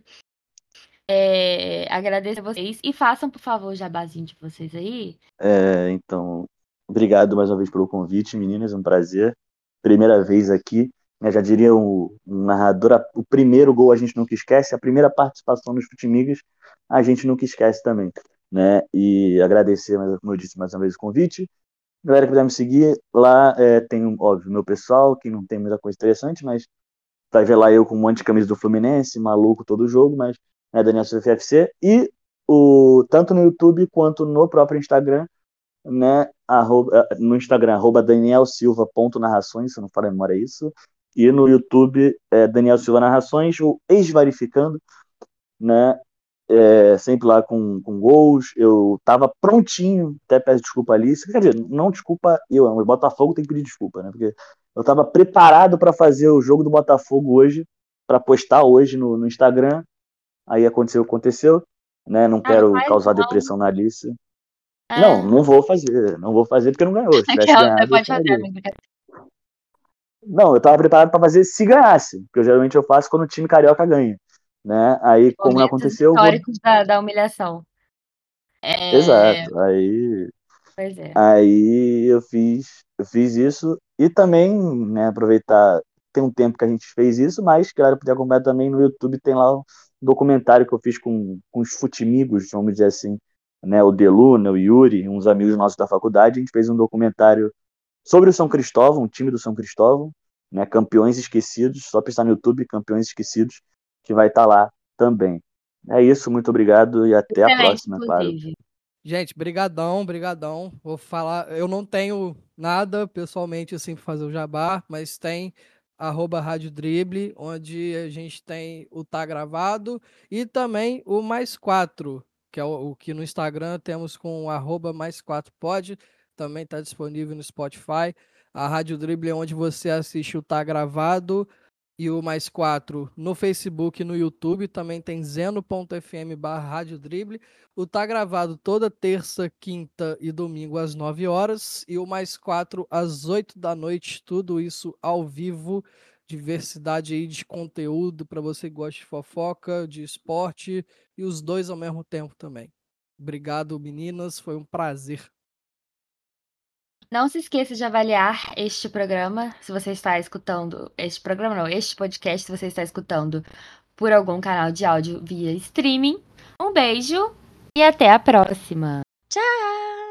é, agradecer a vocês e façam, por favor, o jabazinho de vocês aí. É, então, obrigado mais uma vez pelo convite, meninas, um prazer. Primeira vez aqui, né, já diria o, o narrador, a- o primeiro gol a gente nunca esquece, a primeira participação nos Futimigas a gente nunca esquece também, né? E agradecer, mais, como eu disse, mais uma vez o convite. Galera que puder me seguir, lá é, tem, óbvio, meu pessoal, que não tem muita coisa interessante, mas vai ver lá eu com um monte de camisa do Fluminense, maluco todo jogo, mas é Daniel Silva F C. E o, tanto no YouTube quanto no próprio Instagram, né? Arroba, no Instagram, arroba danielsilva.narrações, se eu não falo a memória é isso. E no YouTube, é Daniel Silva Narrações, o ex-verificando, né? É, sempre lá com, com gols. Eu tava prontinho, até peço desculpa ali. Quer dizer, não desculpa eu, o Botafogo tem que pedir desculpa, né? Porque eu tava preparado para fazer o jogo do Botafogo hoje, para postar hoje no, no Instagram. Aí aconteceu o que aconteceu, né? Não Ah, não quero faz causar não. depressão na Alice. Não, É, não vou fazer, não vou fazer porque não ganhou. Se tivesse aquela você ganhado, eu pode fazer, faria. amiga. Não, eu tava preparado para fazer se ganhasse, porque eu, geralmente eu faço quando o time carioca ganha, né? Aí, como não Momentos aconteceu, eu vou. históricos da, da humilhação. É, Exato. Aí, pois é. aí eu fiz, eu fiz isso e também, né, aproveitar, tem um tempo que a gente fez isso, mas que a galera puder acompanhar também no YouTube, tem lá um documentário que eu fiz com, com os futimigos, vamos dizer assim, né, o Deluna, o Yuri, uns amigos nossos da faculdade, a gente fez um documentário sobre o São Cristóvão, o time do São Cristóvão, né, Campeões Esquecidos, só pensar no YouTube, Campeões Esquecidos, que vai estar lá também. É isso, muito obrigado e até a Excelente, próxima, claro. inclusive. Gente, brigadão, brigadão. Vou falar, eu não tenho nada pessoalmente assim pra fazer o jabá, mas tem arroba Rádio Drible, onde a gente tem o Tá Gravado e também o Mais Quatro, que é o, o que no Instagram temos com o arroba Mais Quatro Pod, também está disponível no Spotify. A Rádio Drible é onde você assiste o Tá Gravado e o Mais quatro no Facebook e no YouTube. Também tem zeno.fm barra Rádio Drible. O Tá Gravado toda terça, quinta e domingo às nove horas. E o Mais quatro às oito da noite. Tudo isso ao vivo. Diversidade aí de conteúdo para você que gosta de fofoca, de esporte. E os dois ao mesmo tempo também. Obrigado, meninas. Foi um prazer. Não se esqueça de avaliar este programa, se você está escutando este programa, não, este podcast, se você está escutando por algum canal de áudio via streaming. Um beijo e até a próxima. Tchau!